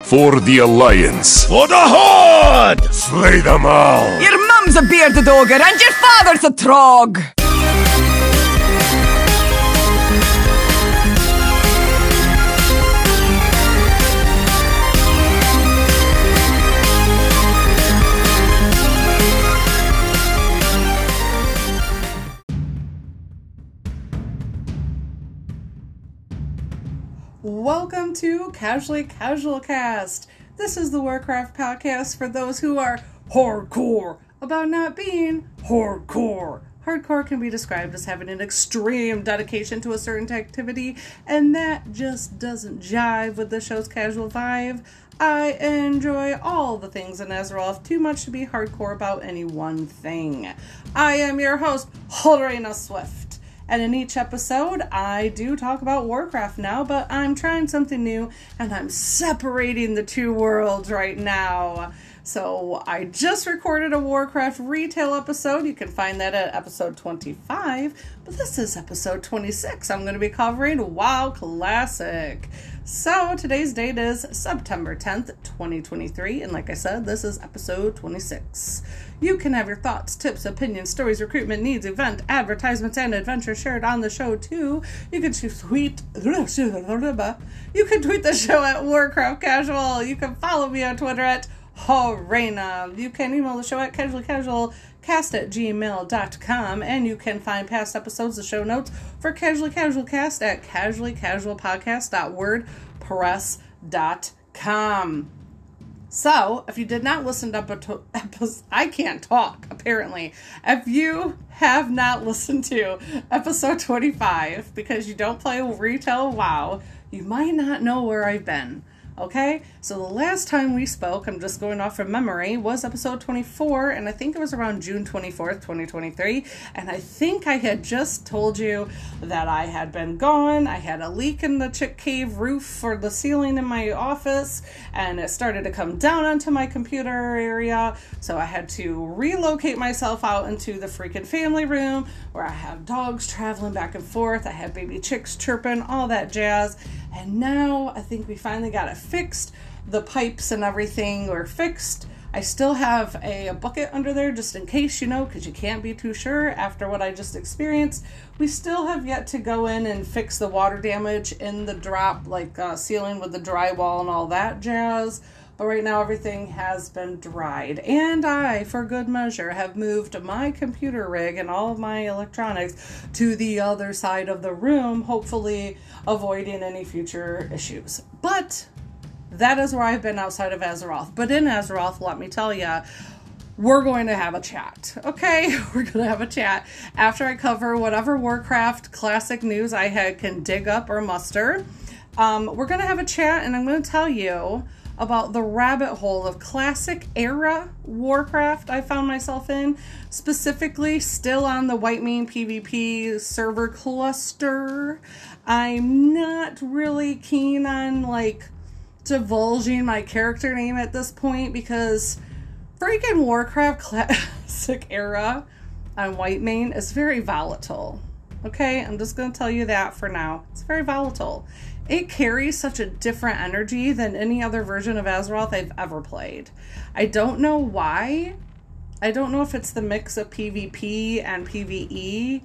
For the Alliance. For the Horde! Slay them all! Your mum's a bearded ogre and your father's a trog! Welcome to Casually Casual Cast. This is the Warcraft podcast for those who are hardcore about not being hardcore. Hardcore can be described as having an extreme dedication to a certain activity, and that just doesn't jive with the show's casual vibe. I enjoy all the things in Azeroth too much to be hardcore about any one thing. I am your host, Holrena Swift. And in each episode, I do talk about Warcraft now, but I'm trying something new, and I'm separating the two worlds right now. So I just recorded a Warcraft retail episode. You can find that at episode 25, but this is episode 26. I'm going to be covering WoW Classic. So today's date is September 10th, 2023, and like I said, this is episode 26. You can have your thoughts, tips, opinions, stories, recruitment needs, event, advertisements, and adventures shared on the show too. You can tweet the show at Warcraft Casual. You can follow me on Twitter at Holrena. You can email the show at casuallycasualcast@gmail.com, and you can find past episodes, the show notes for Casually Casual Cast at casuallycasualpodcast.wordpress.com. So, if you did not listen to I can't talk, apparently. If you have not listened to episode 25, because you don't play retail WoW, you might not know where I've been. Okay, so the last time we spoke, I'm just going off from memory, was episode 24, and I think it was around June 24th, 2023, and I think I had just told you that I had been gone. I had a leak in the chick cave roof for the ceiling in my office, and it started to come down onto my computer area, so I had to relocate myself out into the freaking family room, where I have dogs traveling back and forth, I have baby chicks chirping, all that jazz. And now I think we finally got it fixed. The pipes and everything were fixed. I still have a bucket under there just in case, because you can't be too sure after what I just experienced. We still have yet to go in and fix the water damage in the drop, ceiling with the drywall and all that jazz. But right now everything has been dried. And I, for good measure, have moved my computer rig and all of my electronics to the other side of the room, hopefully avoiding any future issues. But that is where I've been outside of Azeroth. But in Azeroth, let me tell you, we're going to have a chat, okay? We're going to have a chat after I cover whatever Warcraft classic news I can dig up or muster. We're going to have a chat, and I'm going to tell you about the rabbit hole of classic era Warcraft I found myself in, specifically still on the Whitemane PvP server cluster. I'm not really keen on divulging my character name at this point because freaking Warcraft classic era on Whitemane is very volatile. Okay, I'm just going to tell you that for now. It's very volatile. It carries such a different energy than any other version of Azeroth I've ever played. I don't know why. I don't know if it's the mix of PvP and PvE.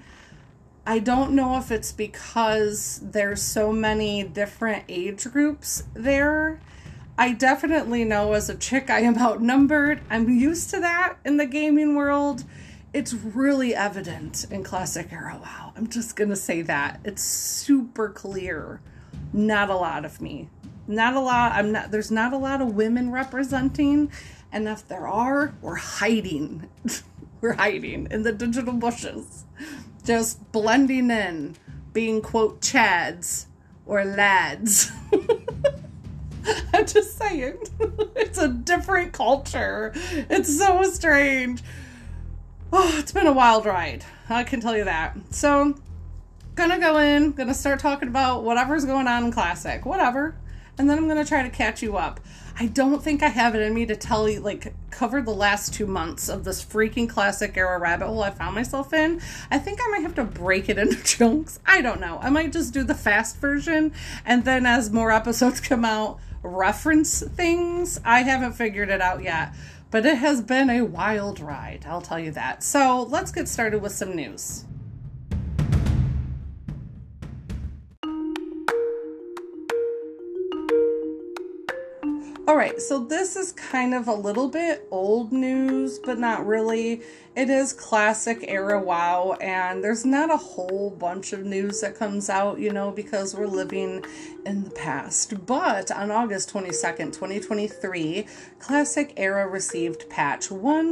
I don't know if it's because there's so many different age groups there. I definitely know as a chick I am outnumbered. I'm used to that in the gaming world. It's really evident in Classic Era WoW. I'm just going to say that. It's super clear. Not a lot of me. Not a lot. There's not a lot of women representing. And if there are, we're hiding. We're hiding in the digital bushes. Just blending in. Being, quote, chads or lads. I'm just saying. It's a different culture. It's so strange. Oh, it's been a wild ride. I can tell you that. So, gonna go in, gonna start talking about whatever's going on in Classic. Whatever. And then I'm gonna try to catch you up. I don't think I have it in me to tell you, cover the last 2 months of this freaking Classic era rabbit hole I found myself in. I think I might have to break it into chunks. I don't know. I might just do the fast version, and then as more episodes come out, reference things. I haven't figured it out yet, but it has been a wild ride, I'll tell you that. So let's get started with some news. All right, so this is kind of a little bit old news, but not really. It is classic era WoW, and there's not a whole bunch of news that comes out, because we're living in the past. But on August 22nd, 2023, Classic Era received patch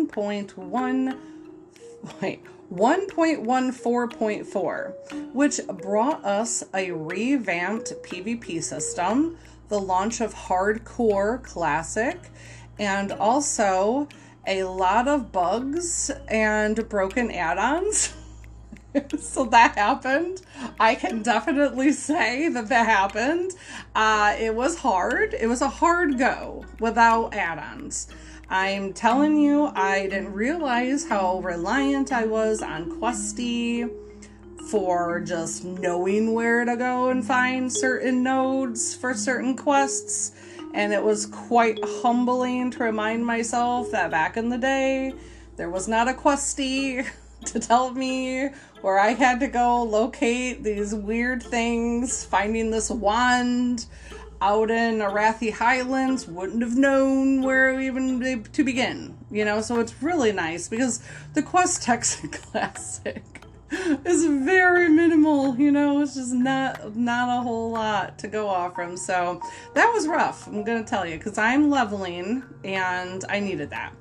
1.14.4, which brought us a revamped PvP system, the launch of Hardcore Classic, and also a lot of bugs and broken add-ons. So that happened. I can definitely say that happened. It was hard. It was a hard go without add-ons. I'm telling you, I didn't realize how reliant I was on Questy for just knowing where to go and find certain nodes for certain quests. And it was quite humbling to remind myself that back in the day, there was not a Questy to tell me where I had to go locate these weird things. Finding this wand out in Arathi Highlands, wouldn't have known where even to begin, so it's really nice because the quest text in Classic is very minimal, it's just not a whole lot to go off from. So that was rough, I'm gonna tell you, because I'm leveling and I needed that.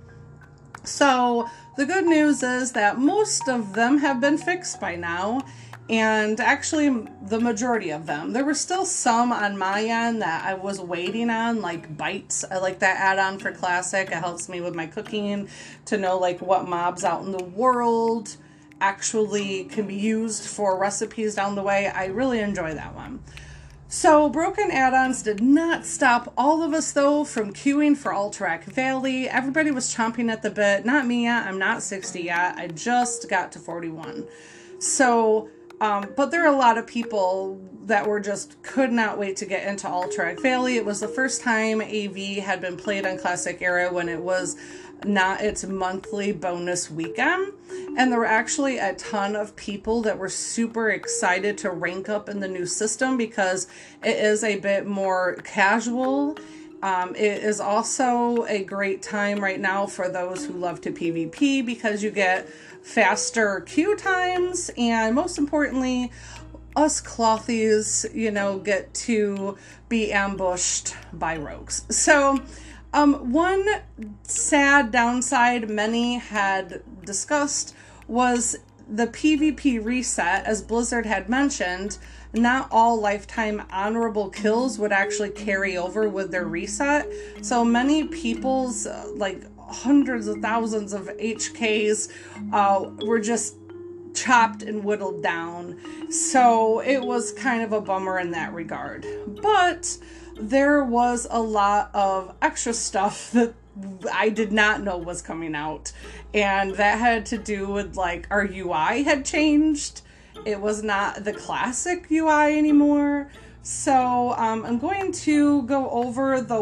So the good news is that most of them have been fixed by now, and actually the majority of them. There were still some on my end that I was waiting on, like Bites. I like that add-on for Classic. It helps me with my cooking to know what mobs out in the world actually can be used for recipes down the way. I really enjoy that one. So broken add-ons did not stop all of us though from queuing for Alterac Valley. Everybody was chomping at the bit. Not me yet. I'm not 60 yet. I just got to 41. So, but there are a lot of people that could not wait to get into Alterac Valley. It was the first time AV had been played on Classic Era when it was not its monthly bonus weekend. And there were actually a ton of people that were super excited to rank up in the new system because it is a bit more casual. It is also a great time right now for those who love to PvP because you get faster queue times, and most importantly, us clothies, get to be ambushed by rogues. So one sad downside many had discussed was the PvP reset. As Blizzard had mentioned, not all lifetime honorable kills would actually carry over with their reset. So many people's hundreds of thousands of HKs were just chopped and whittled down. So it was kind of a bummer in that regard. But there was a lot of extra stuff that I did not know was coming out. And that had to do with our UI had changed. It was not the classic UI anymore. So I'm going to go over the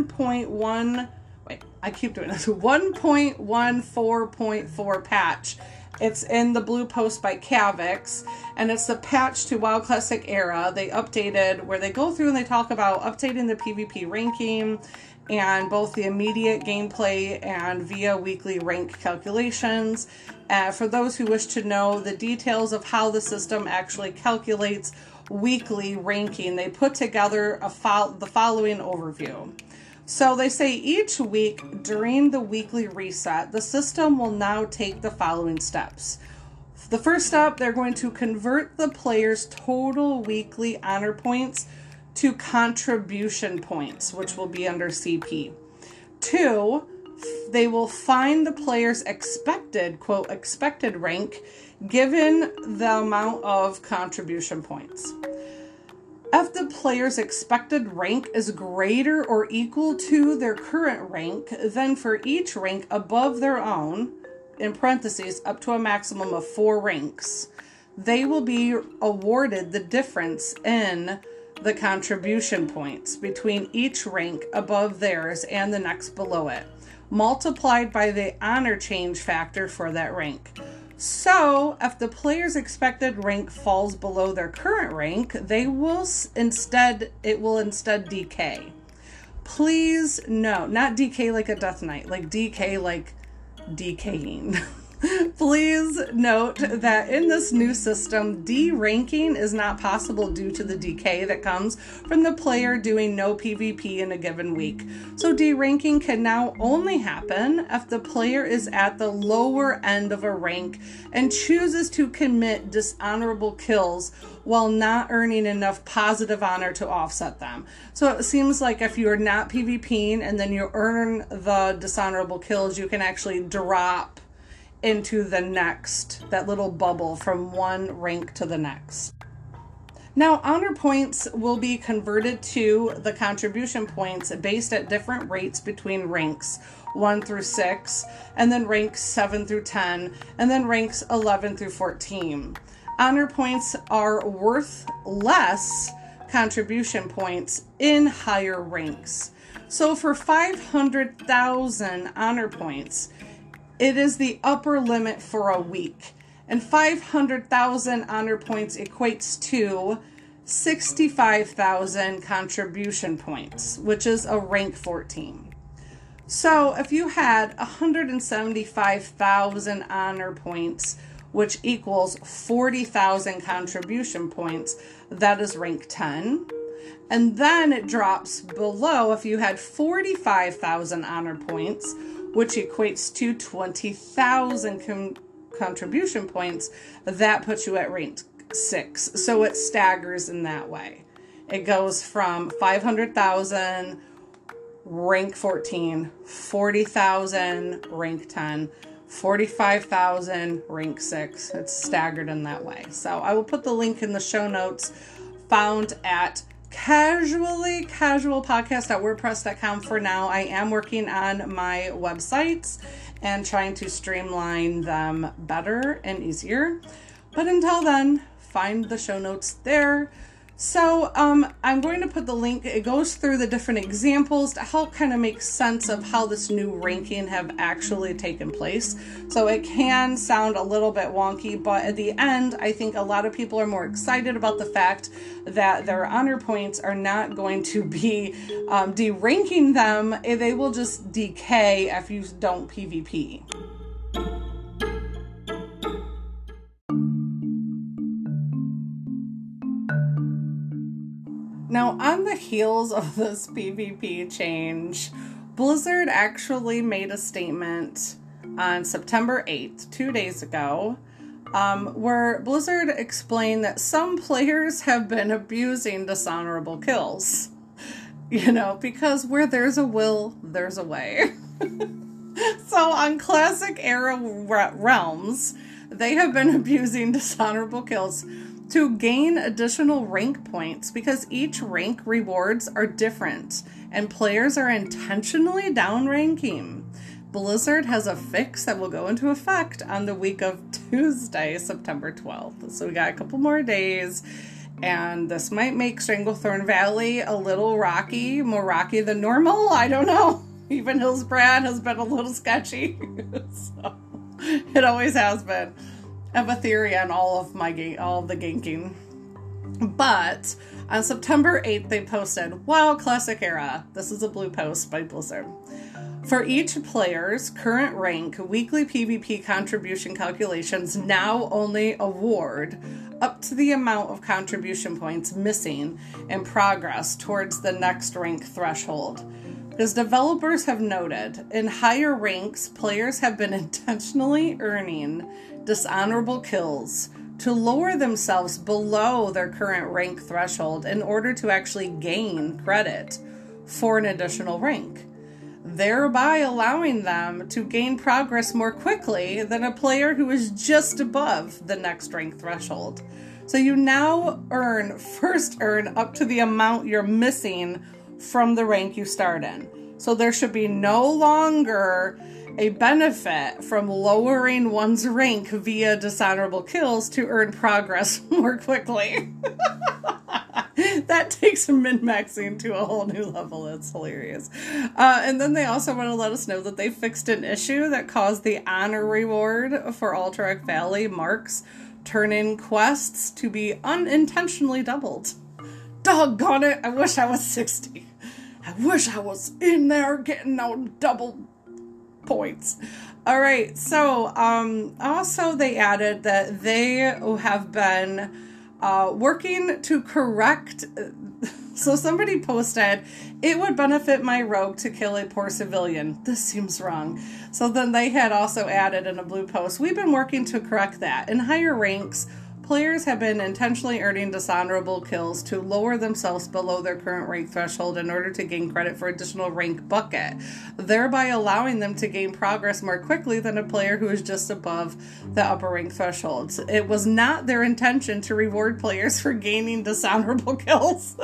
1.14.4 patch. It's in the blue post by Cavix, and it's the patch to WoW Classic Era. They updated, where they go through and they talk about updating the PvP ranking and both the immediate gameplay and via weekly rank calculations. For those who wish to know the details of how the system actually calculates weekly ranking, they put together the following overview. So they say each week during the weekly reset, the system will now take the following steps. The first step, they're going to convert the player's total weekly honor points to contribution points, which will be under CP. 2, they will find the player's expected, quote, expected rank given the amount of contribution points. If the player's expected rank is greater or equal to their current rank, then for each rank above their own, in parentheses, up to a maximum of 4 ranks, they will be awarded the difference in the contribution points between each rank above theirs and the next below it, multiplied by the honor change factor for that rank. So, if the player's expected rank falls below their current rank, it will instead decay. Please note, not decay like a death knight, like decay like decaying. Please note that in this new system, deranking is not possible due to the decay that comes from the player doing no PvP in a given week. So deranking can now only happen if the player is at the lower end of a rank and chooses to commit dishonorable kills while not earning enough positive honor to offset them. So it seems like if you're not PvPing and then you earn the dishonorable kills, you can actually drop into the next, that little bubble from one rank to the next. Now, honor points will be converted to the contribution points based at different rates between ranks 1 through 6, and then ranks 7 through 10, and then ranks 11 through 14. Honor points are worth less contribution points in higher ranks. So for 500,000 honor points, it is the upper limit for a week, and 500,000 honor points equates to 65,000 contribution points, which is a rank 14. So if you had 175,000 honor points, which equals 40,000 contribution points, that is rank 10. And then it drops below if you had 45,000 honor points, which equates to 20,000 contribution points. That puts you at rank 6. So it staggers in that way. It goes from 500,000, rank 14, 40,000, rank 10, 45,000, rank 6. It's staggered in that way. So I will put the link in the show notes, found at casualpodcast.wordpress.com. For now, I am working on my websites and trying to streamline them better and easier. But until then, find the show notes there. So I'm going to put the link. It goes through the different examples to help kind of make sense of how this new ranking have actually taken place. So it can sound a little bit wonky, but at the end, I think a lot of people are more excited about the fact that their honor points are not going to be deranking them. They will just decay if you don't PvP. Now, on the heels of this PvP change, Blizzard actually made a statement on September 8th, 2 days ago, where Blizzard explained that some players have been abusing dishonorable kills. You know, because where there's a will, there's a way. So on Classic Era realms, they have been abusing dishonorable kills to gain additional rank points because each rank rewards are different and players are intentionally downranking. Blizzard has a fix that will go into effect on the week of Tuesday, September 12th. So we got a couple more days, and this might make Stranglethorn Valley a little rocky, more rocky than normal. I don't know. Even Hillsbrad has been a little sketchy. So, it always has been. I have a theory on all of the ganking. But on September 8th, they posted, "Wow, Classic Era." This is a blue post by Blizzard. "For each player's current rank, weekly PvP contribution calculations now only award up to the amount of contribution points missing in progress towards the next rank threshold. Because developers have noted, in higher ranks, players have been intentionally earning dishonorable kills to lower themselves below their current rank threshold in order to actually gain credit for an additional rank, thereby allowing them to gain progress more quickly than a player who is just above the next rank threshold. So you now first earn up to the amount you're missing from the rank you start in. So there should be no longer a benefit from lowering one's rank via dishonorable kills to earn progress more quickly." That takes min-maxing to a whole new level. It's hilarious. And then they also want to let us know that they fixed an issue that caused the honor reward for Alterac Valley marks turn-in quests to be unintentionally doubled. Doggone it, I wish I was 60. I wish I was in there getting no double points. All right, so also they added that they have been working to correct. So somebody posted, it would benefit my rogue to kill a poor civilian. This seems wrong. So then they had also added in a blue post, we've been working to correct that. In higher ranks, players have been intentionally earning dishonorable kills to lower themselves below their current rank threshold in order to gain credit for additional rank bucket, thereby allowing them to gain progress more quickly than a player who is just above the upper rank thresholds. It was not their intention to reward players for gaining dishonorable kills.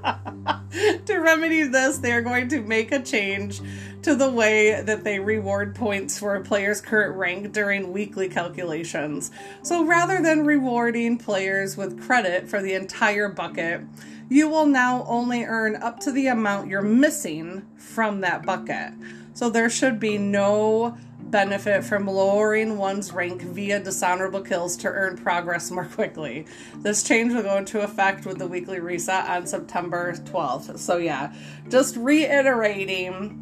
To remedy this, they are going to make a change to the way that they reward points for a player's current rank during weekly calculations. So rather than rewarding players with credit for the entire bucket, you will now only earn up to the amount you're missing from that bucket. So there should be no benefit from lowering one's rank via dishonorable kills to earn progress more quickly. This change will go into effect with the weekly reset on September 12th. So yeah, just reiterating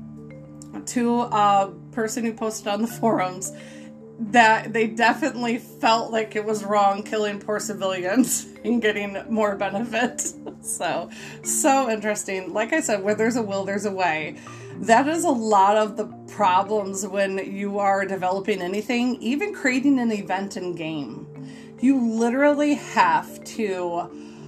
to a person who posted on the forums that they definitely felt like it was wrong killing poor civilians and getting more benefit. So interesting. Like I said, where there's a will, there's a way. That is a lot of the problems when you are developing anything, even creating an event in game. You literally have to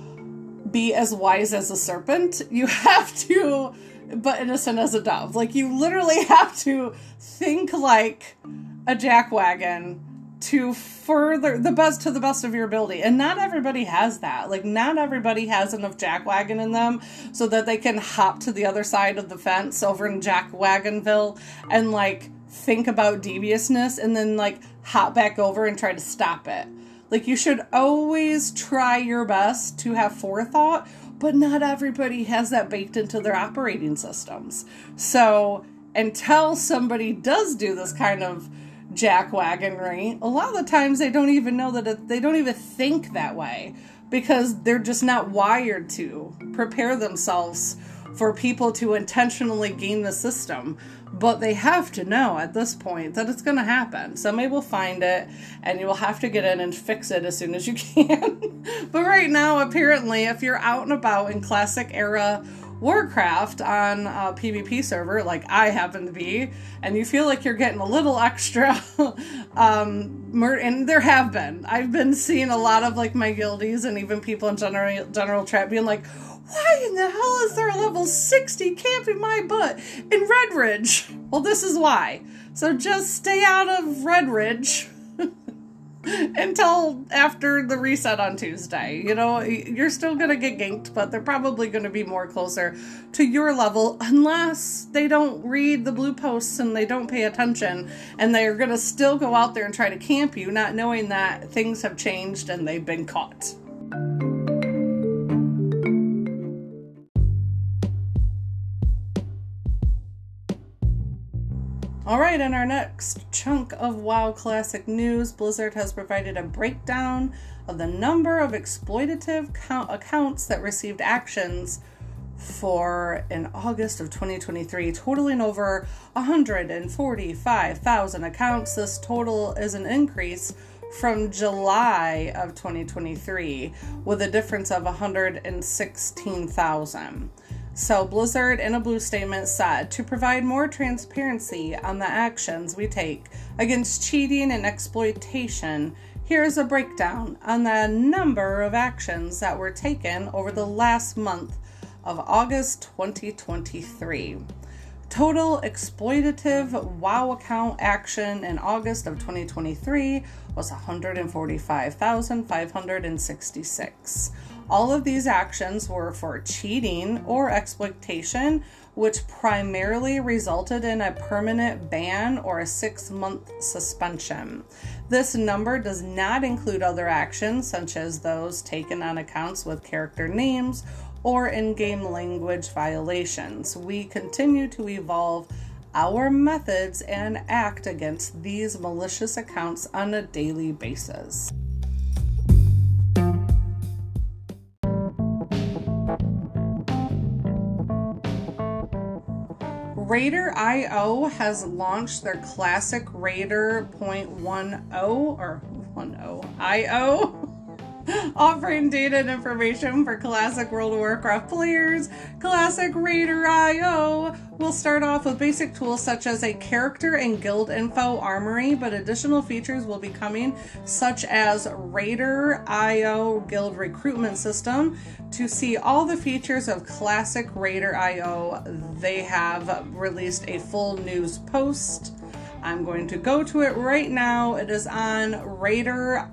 be as wise as a serpent. You have to, but innocent as a dove. Like, you literally have to think like a jackwagon to further the best of your ability. And not everybody has that. Like, not everybody has enough jackwagon in them so that they can hop to the other side of the fence over in Jackwagonville and like think about deviousness and then like hop back over and try to stop it. Like, you should always try your best to have forethought, but not everybody has that baked into their operating systems. So until somebody does do this kind of jackwagonry, a lot of the times they don't even know that they don't even think that way because they're just not wired to prepare themselves for people to intentionally game the system. But they have to know at this point that it's going to happen. Somebody will find it and you will have to get in and fix it as soon as you can. But right now, apparently, if you're out and about in classic era Warcraft on a PvP server, like I happen to be, and you feel like you're getting a little extra, and there have been. I've been seeing a lot of like my guildies and even people in general chat being like, why in the hell is there a level 60 camping my butt in Red Ridge? Well, this is why. So just stay out of Red Ridge until after the reset on Tuesday. You know, you're still going to get ganked, but they're probably going to be more closer to your level unless they don't read the blue posts and they don't pay attention, and they're going to still go out there and try to camp you, not knowing that things have changed and they've been caught. Alright, in our next chunk of WoW Classic news, Blizzard has provided a breakdown of the number of exploitative accounts that received actions in August of 2023, totaling over 145,000 accounts. This total is an increase from July of 2023, with a difference of 116,000. So Blizzard, in a blue statement, said, to provide more transparency on the actions we take against cheating and exploitation, here's a breakdown on the number of actions that were taken over the last month of August 2023. Total exploitative WoW account action in August of 2023 was 145,566. All of these actions were for cheating or exploitation, which primarily resulted in a permanent ban or a 6-month suspension. This number does not include other actions, such as those taken on accounts with character names or in-game language violations. We continue to evolve our methods and act against these malicious accounts on a daily basis. Raider.io has launched their Classic Raider .10 or 10.io, offering data and information for Classic World of Warcraft players. Classic Raider.io will start off with basic tools such as a character and guild info armory, but additional features will be coming, such as Raider.io guild recruitment system. To see all the features of Classic Raider.io, they have released a full news post. I'm going to go to it right now. It is on Raider.io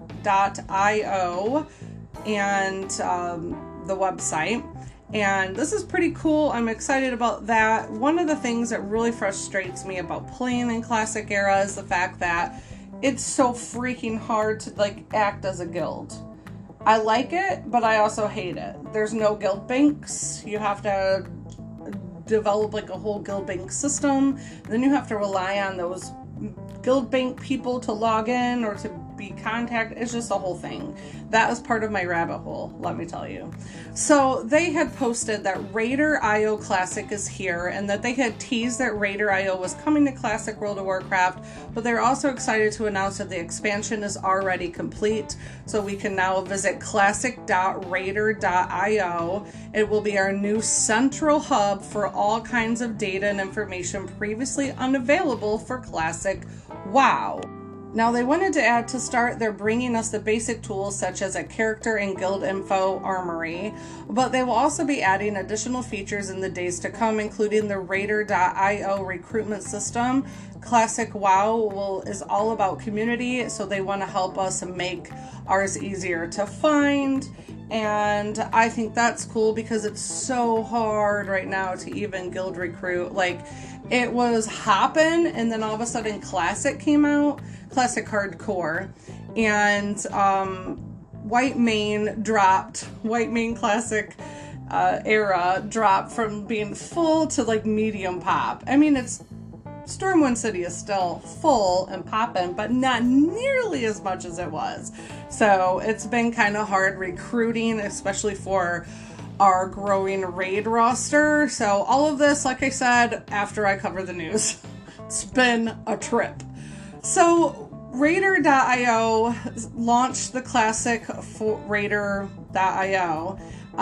and the website. And this is pretty cool. I'm excited about that. One of the things that really frustrates me about playing in Classic Era is the fact that it's so freaking hard to act as a guild. I like it, but I also hate it. There's no guild banks. You have to develop a whole guild bank system. Then you have to rely on those guild bank people to log in or to be contacted. It's just a whole thing. That was part of my rabbit hole, let me tell you. So they had posted that Raider.io Classic is here and that they had teased that Raider.io was coming to Classic World of Warcraft, but they're also excited to announce that the expansion is already complete. So we can now visit classic.raider.io. It will be our new central hub for all kinds of data and information previously unavailable for Classic WoW. Now they wanted to add, to start, they're bringing us the basic tools such as a character and guild info armory, but they will also be adding additional features in the days to come, including the Raider.io recruitment system. Classic WoW is all about community, so they want to help us make ours easier to find. And I think that's cool because it's so hard right now to even guild recruit. It was hopping, and then all of a sudden Classic came out, Classic Hardcore, and White Mane Classic Era dropped from being full to medium pop. I mean, Stormwind City is still full and popping, but not nearly as much as it was. So it's been kind of hard recruiting, especially for our growing raid roster. So all of this, like I said, after I cover the news, it's been a trip. So Raider.io launched the Classic for Raider.io,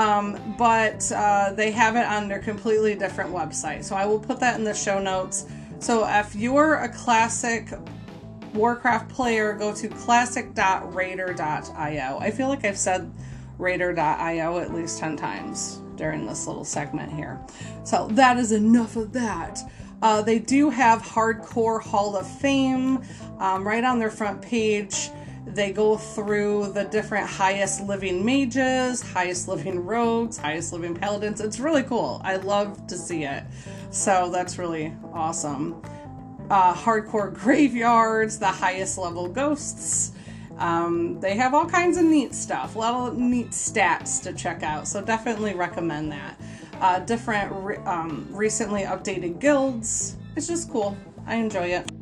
but they have it on their completely different website. So I will put that in the show notes. So if you're a Classic Warcraft player, go to classic.raider.io. I feel like I've said Raider.io at least 10 times during this little segment here. So that is enough of that. They do have Hardcore Hall of Fame right on their front page. They go through the different highest living mages, highest living rogues, highest living paladins. It's really cool. I love to see it. So that's really awesome. Hardcore graveyards, the highest level ghosts. They have all kinds of neat stuff, a lot of neat stats to check out. So definitely recommend that. Different recently updated guilds. It's just cool. I enjoy it.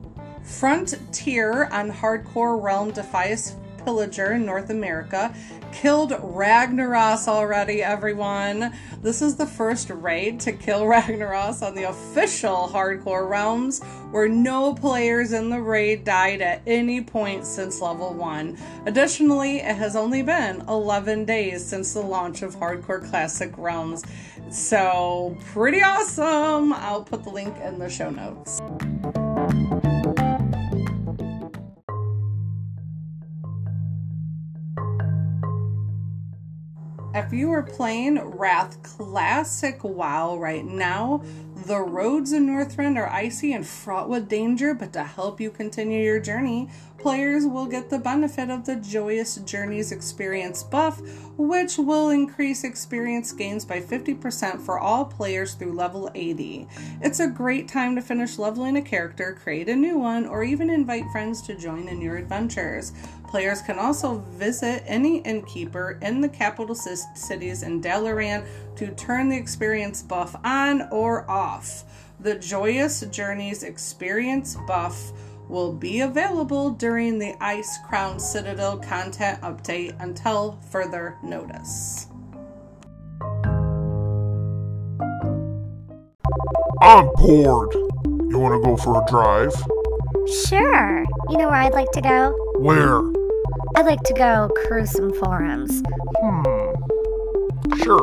Frontier on Hardcore Realm Defias Pillager in North America killed Ragnaros already, everyone. This is the first raid to kill Ragnaros on the official Hardcore Realms, where no players in the raid died at any point since level 1. Additionally, it has only been 11 days since the launch of Hardcore Classic Realms. So, pretty awesome! I'll put the link in the show notes. If you are playing Wrath Classic WoW right now, The roads in Northrend are icy and fraught with danger, but to help you continue your journey, players will get the benefit of the Joyous Journeys experience buff, which will increase experience gains by 50% for all players through level 80. It's a great time to finish leveling a character, create a new one, or even invite friends to join in your adventures. Players can also visit any innkeeper in the capital cities in Dalaran to turn the experience buff on or off. The Joyous Journeys experience buff will be available during the Ice Crown Citadel content update until further notice. I'm bored. You want to go for a drive? Sure. You know where I'd like to go? Where? I'd like to go cruise some forums. Sure.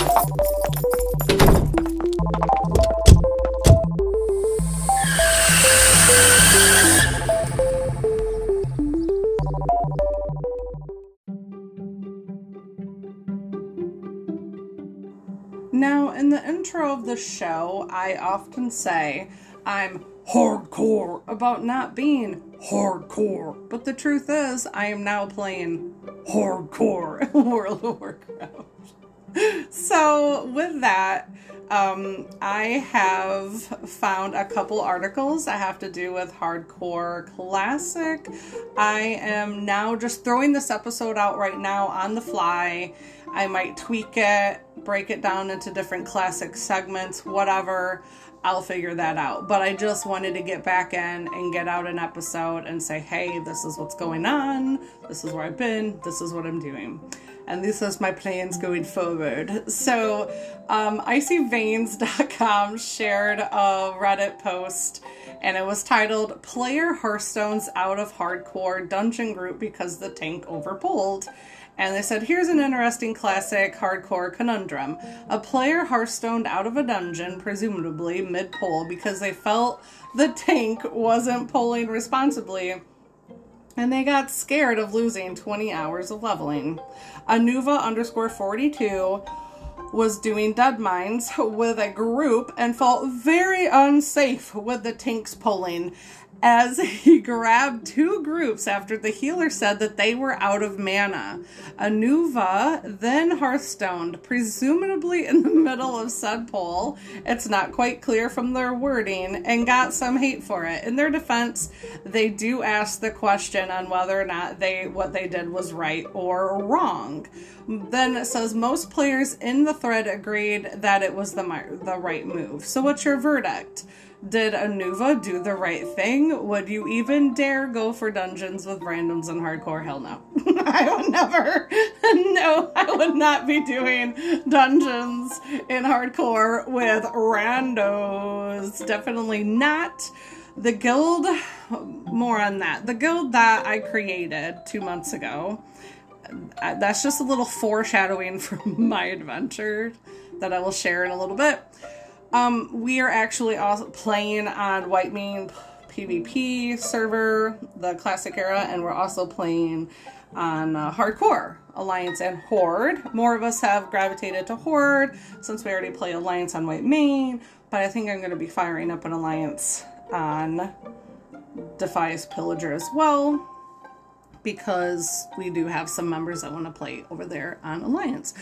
Now, in the intro of the show, I often say I'm hardcore about not being hardcore. But the truth is, I am now playing hardcore World of Warcraft. So, with that, I have found a couple articles that have to do with Hardcore Classic. I am now just throwing this episode out right now on the fly. I might tweak it, break it down into different classic segments, whatever. I'll figure that out. But I just wanted to get back in and get out an episode and say, hey, this is what's going on. This is where I've been. This is what I'm doing. And this is my plans going forward. So, icyveins.com shared a Reddit post, and it was titled, Player Hearthstone's Out of Hardcore Dungeon Group Because the Tank Overpulled. And they said, here's an interesting classic hardcore conundrum. A player Hearthstoned out of a dungeon, presumably mid-pull, because they felt the tank wasn't pulling responsibly, and they got scared of losing 20 hours of leveling. Anuva_42 was doing dead mines with a group and felt very unsafe with the tanks pulling, as he grabbed two groups after the healer said that they were out of mana. Anuva then Hearthstoned, presumably in the middle of said pull. It's not quite clear from their wording, and got some hate for it. In their defense, they do ask the question on whether or not what they did was right or wrong. Then it says most players in the thread agreed that it was the right move. So what's your verdict? Did Anuva do the right thing? Would you even dare go for dungeons with randoms in hardcore? Hell no. I would never. No, I would not be doing dungeons in hardcore with randos. Definitely not. The guild, more on that. The guild that I created 2 months ago, that's just a little foreshadowing from my adventure that I will share in a little bit. We are actually also playing on Whitemane PvP server, the classic era, and we're also playing on Hardcore, Alliance, and Horde. More of us have gravitated to Horde since we already play Alliance on Whitemane, but I think I'm going to be firing up an Alliance on Defias Pillager as well, because we do have some members that want to play over there on Alliance.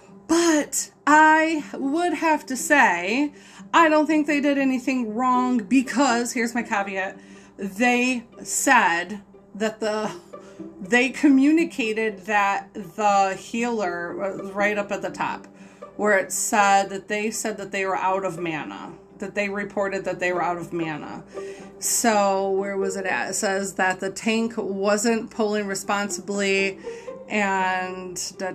But I would have to say, I don't think they did anything wrong, because, here's my caveat, they said that they communicated that the healer was right up at the top, where it said that they were out of mana, that they reported that they were out of mana. So, where was it at? It says that the tank wasn't pulling responsibly, and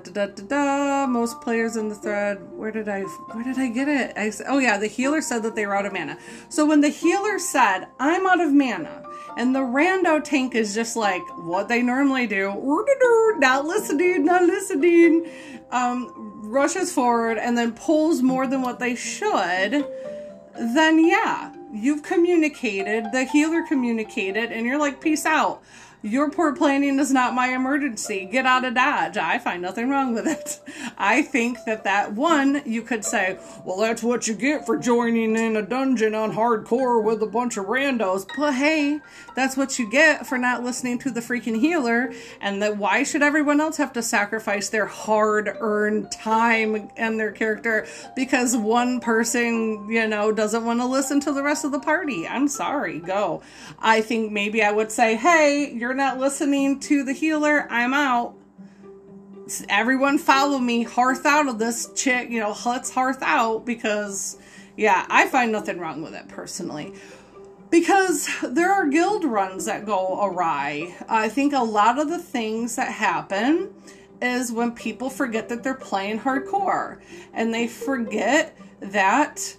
most players in the thread, where did I get it? The healer said that they were out of mana. So when the healer said, I'm out of mana, and the rando tank is just like what they normally do, not listening, rushes forward and then pulls more than what they should, then yeah, you've communicated, the healer communicated, and you're like, peace out. Your poor planning is not my emergency. Get out of Dodge. I find nothing wrong with it. I think that one, you could say, well, that's what you get for joining in a dungeon on hardcore with a bunch of randos. But hey, that's what you get for not listening to the freaking healer. And that why should everyone else have to sacrifice their hard-earned time and their character because one person, doesn't want to listen to the rest of the party? I'm sorry, go. I think maybe I would say, hey, you're not listening to the healer, I'm out. Everyone follow me, hearth out of this chick, let's hearth out, because I find nothing wrong with it personally. Because there are guild runs that go awry. I think a lot of the things that happen is when people forget that they're playing hardcore, and they forget that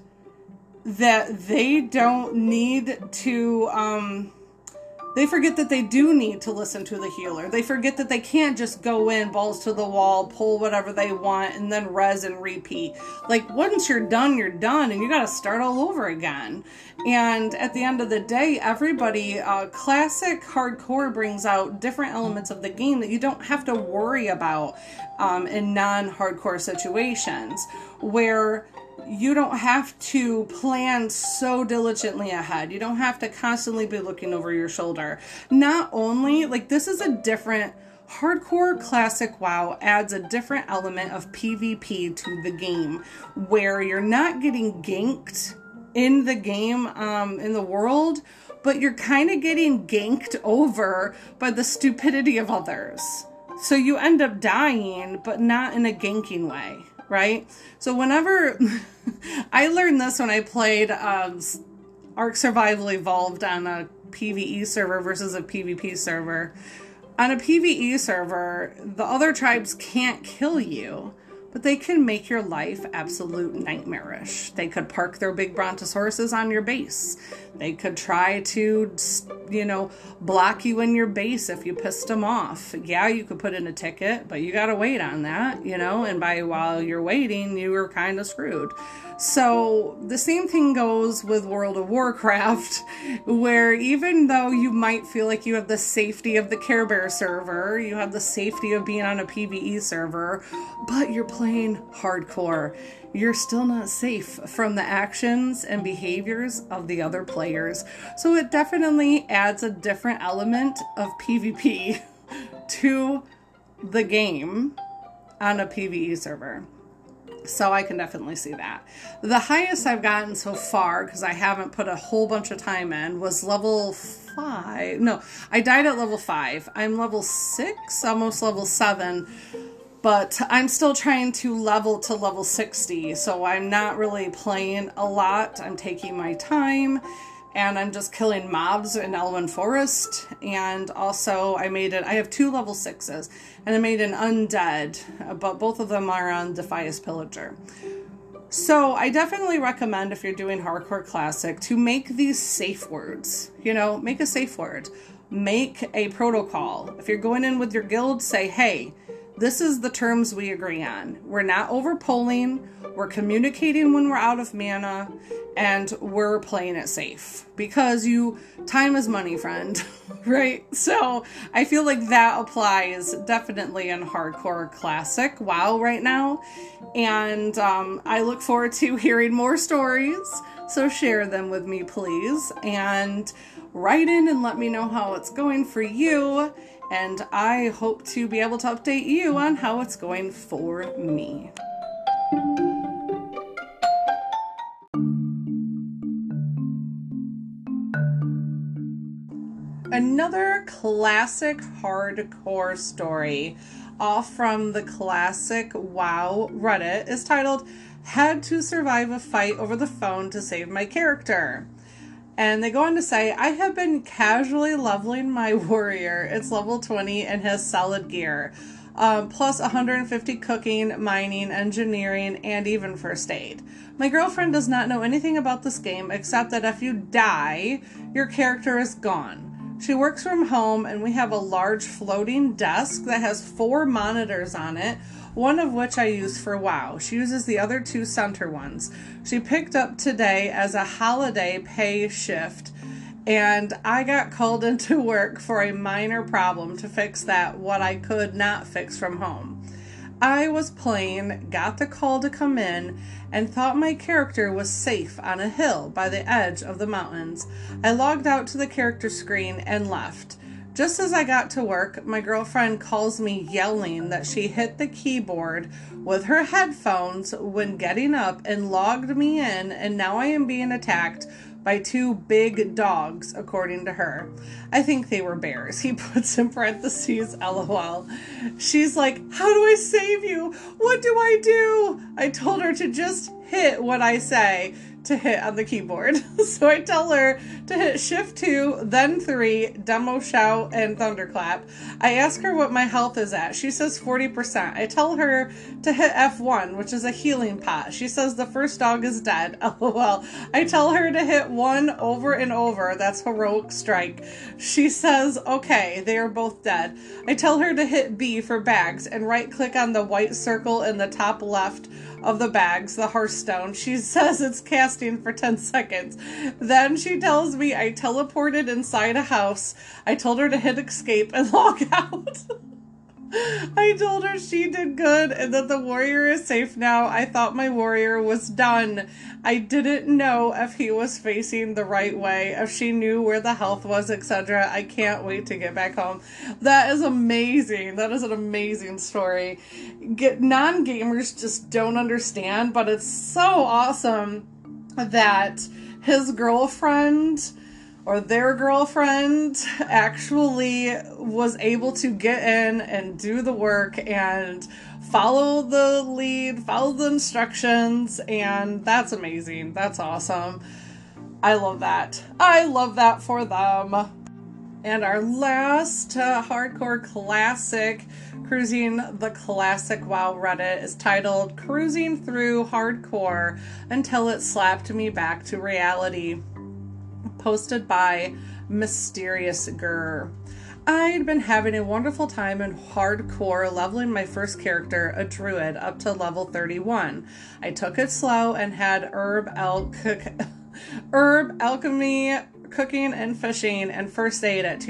they don't need to, they forget that they do need to listen to the healer. They forget that they can't just go in, balls to the wall, pull whatever they want, and then res and repeat. Like, once you're done, and you gotta start all over again. And at the end of the day, everybody, classic hardcore brings out different elements of the game that you don't have to worry about in non-hardcore situations, where you don't have to plan so diligently ahead. You don't have to constantly be looking over your shoulder. Not only, this is a different hardcore classic WoW adds a different element of PvP to the game, where you're not getting ganked in the game, in the world, but you're kind of getting ganked over by the stupidity of others. So you end up dying, but not in a ganking way. Right? So whenever I learned this when I played Ark Survival Evolved on a PvE server versus a PvP server. On a PvE server, the other tribes can't kill you, but they can make your life absolute nightmarish. They could park their big brontosauruses on your base. They could try to, block you in your base if you pissed them off. Yeah, you could put in a ticket, but you gotta wait on that, and while you're waiting, you were kind of screwed. So the same thing goes with World of Warcraft, where even though you might feel like you have the safety of the Care Bear server, you have the safety of being on a PvE server, but you're playing hardcore, you're still not safe from the actions and behaviors of the other players. So it definitely adds a different element of PvP to the game on a PvE server. So I can definitely see that. The highest I've gotten so far, because I haven't put a whole bunch of time in, was level 5. No, I died at level 5. I'm level 6, almost level 7. But I'm still trying to level to level 60. So I'm not really playing a lot. I'm taking my time. And I'm just killing mobs in Elwyn Forest. And also I have 2 level 6s. And I made an undead. But both of them are on Defias Pillager. So I definitely recommend, if you're doing Hardcore Classic, to make these safe words. Make a safe word. Make a protocol. If you're going in with your guild, say, hey, this is the terms we agree on. We're not over-polling, we're communicating when we're out of mana, and we're playing it safe. Because time is money, friend, right? So I feel like that applies definitely in Hardcore Classic WoW right now. And I look forward to hearing more stories, so share them with me, please. And write in and let me know how it's going for you. And I hope to be able to update you on how it's going for me. Another classic hardcore story off from the classic WoW Reddit is titled, "Had to survive a fight over the phone to save my character." And they go on to say, I have been casually leveling my warrior. It's level 20 and has solid gear. Plus 150 cooking, mining, engineering, and even first aid. My girlfriend does not know anything about this game except that if you die, your character is gone. She works from home and we have a large floating desk that has 4 monitors on it, one of which I use for WoW. She uses the other 2 center ones. She picked up today as a holiday pay shift and I got called into work for a minor problem to fix what I could not fix from home. I was playing, got the call to come in, and thought my character was safe on a hill by the edge of the mountains. I logged out to the character screen and left. Just as I got to work, my girlfriend calls me yelling that she hit the keyboard with her headphones when getting up and logged me in, and now I am being attacked by two big dogs, according to her. I think they were bears. He puts in parentheses, LOL. She's like, how do I save you? What do I do? I told her to just hit what I say to hit on the keyboard. So I tell her to hit Shift 2, then 3, Demo Shout, and Thunderclap. I ask her what my health is at. She says 40%. I tell her to hit F1, which is a healing pot. She says the first dog is dead. LOL. I tell her to hit 1 over and over. That's Heroic Strike. She says, okay, they are both dead. I tell her to hit B for bags and right click on the white circle in the top left of the bags, the Hearthstone. She says it's casting for 10 seconds. Then she tells me I teleported inside a house. I told her to hit escape and log out. I told her she did good and that the warrior is safe now. I thought my warrior was done. I didn't know if he was facing the right way, if she knew where the health was, etc. I can't wait to get back home. That is amazing. That is an amazing story. Non-gamers just don't understand, but it's so awesome that his girlfriend or their girlfriend actually was able to get in and do the work and follow the lead, follow the instructions, and that's amazing. That's awesome. I love that. I love that for them. And our last hardcore classic, cruising the classic WoW Reddit, is titled Cruising Through Hardcore Until It Slapped Me Back to Reality. Posted by Mysterious Grr. I'd been having a wonderful time in hardcore leveling my first character, a druid, up to level 31. I took it slow and had herb alchemy, cooking and fishing, and first aid at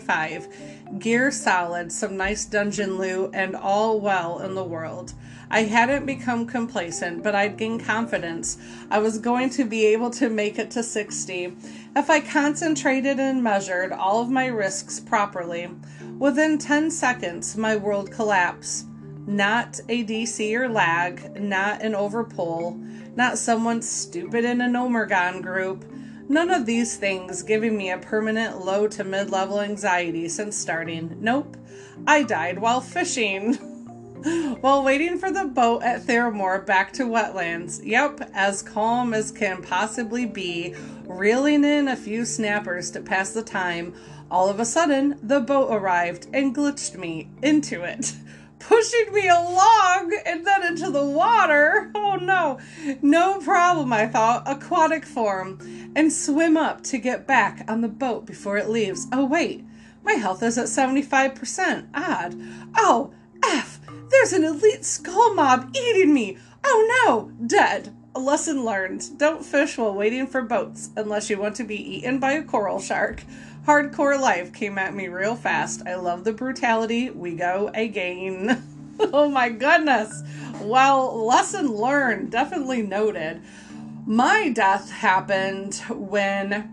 225. Gear solid, some nice dungeon loot, and all well in the world. I hadn't become complacent, but I'd gained confidence. I was going to be able to make it to 60 if I concentrated and measured all of my risks properly. Within 10 seconds, my world collapsed. Not a DC or lag, not an overpull, not someone stupid in an Omergon group. None of these things giving me a permanent low to mid-level anxiety since starting. Nope. I died while fishing. While waiting for the boat at Theramore back to wetlands. Yep, as calm as can possibly be, reeling in a few snappers to pass the time. All of a sudden, the boat arrived and glitched me into it, pushing me along and then into the water. Oh no, no problem, I thought. Aquatic form, and swim up to get back on the boat before it leaves. Oh wait, my health is at 75%. Odd. Oh, F. There's an elite skull mob eating me. Oh no, dead. A lesson learned. Don't fish while waiting for boats unless you want to be eaten by a coral shark. Hardcore life came at me real fast. I love the brutality. We go again. Oh my goodness. Well, lesson learned. Definitely noted. My death happened when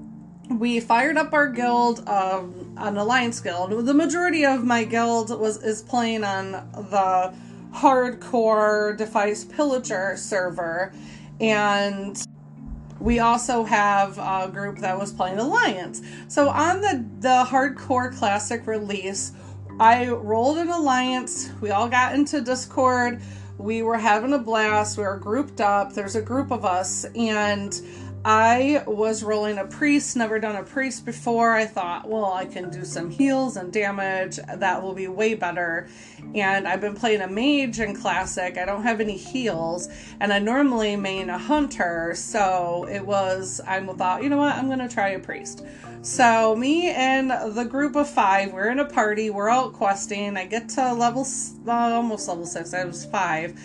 we fired up our guild, an alliance guild. The majority of my guild is playing on the hardcore Defice Pillager server, and we also have a group that was playing Alliance. So on the hardcore classic release, I rolled an Alliance. We all got into Discord. We were having a blast. We were grouped up. There's a group of us, and I was rolling a priest, never done a priest before. I thought, well, I can do some heals and damage. That will be way better. And I've been playing a mage in Classic. I don't have any heals. And I normally main a hunter. So I thought, you know what? I'm going to try a priest. So me and the group of 5, we're in a party. We're out questing. I get to almost level 6. I was 5.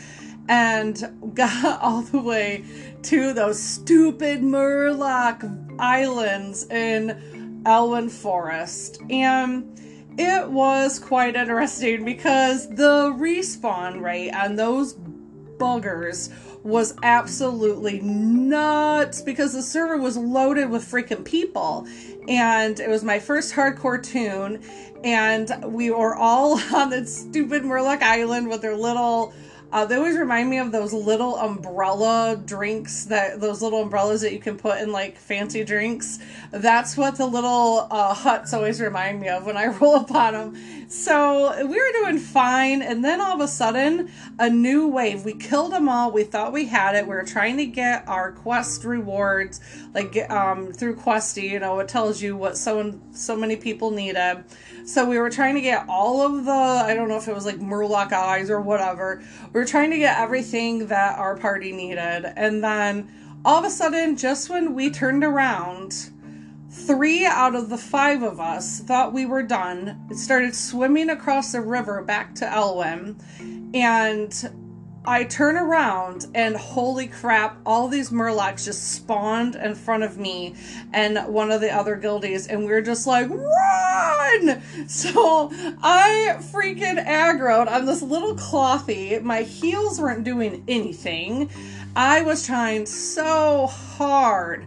and got all the way to those stupid Murloc Islands in Elwyn Forest. And it was quite interesting because the respawn rate on those buggers was absolutely nuts because the server was loaded with freaking people. And it was my first hardcore toon, and we were all on that stupid Murloc Island with their little they always remind me of those little umbrella drinks, those little umbrellas that you can put in like fancy drinks. That's what the little huts always remind me of when I roll upon them. So we were doing fine, and then all of a sudden, a new wave. We killed them all. We thought we had it. We were trying to get our quest rewards, like through Questy. You know, it tells you what so many people needed. So we were trying to get all of the, I don't know if it was like Murloc eyes or whatever. We were trying to get everything that our party needed. And then all of a sudden, just when we turned around, 3 out of the 5 of us thought we were done. It started swimming across the river back to Elwyn. And I turn around and holy crap, all these Murlocs just spawned in front of me and one of the other guildies, and we were just like, run! So I freaking aggroed on this little clothy. My heels weren't doing anything. I was trying so hard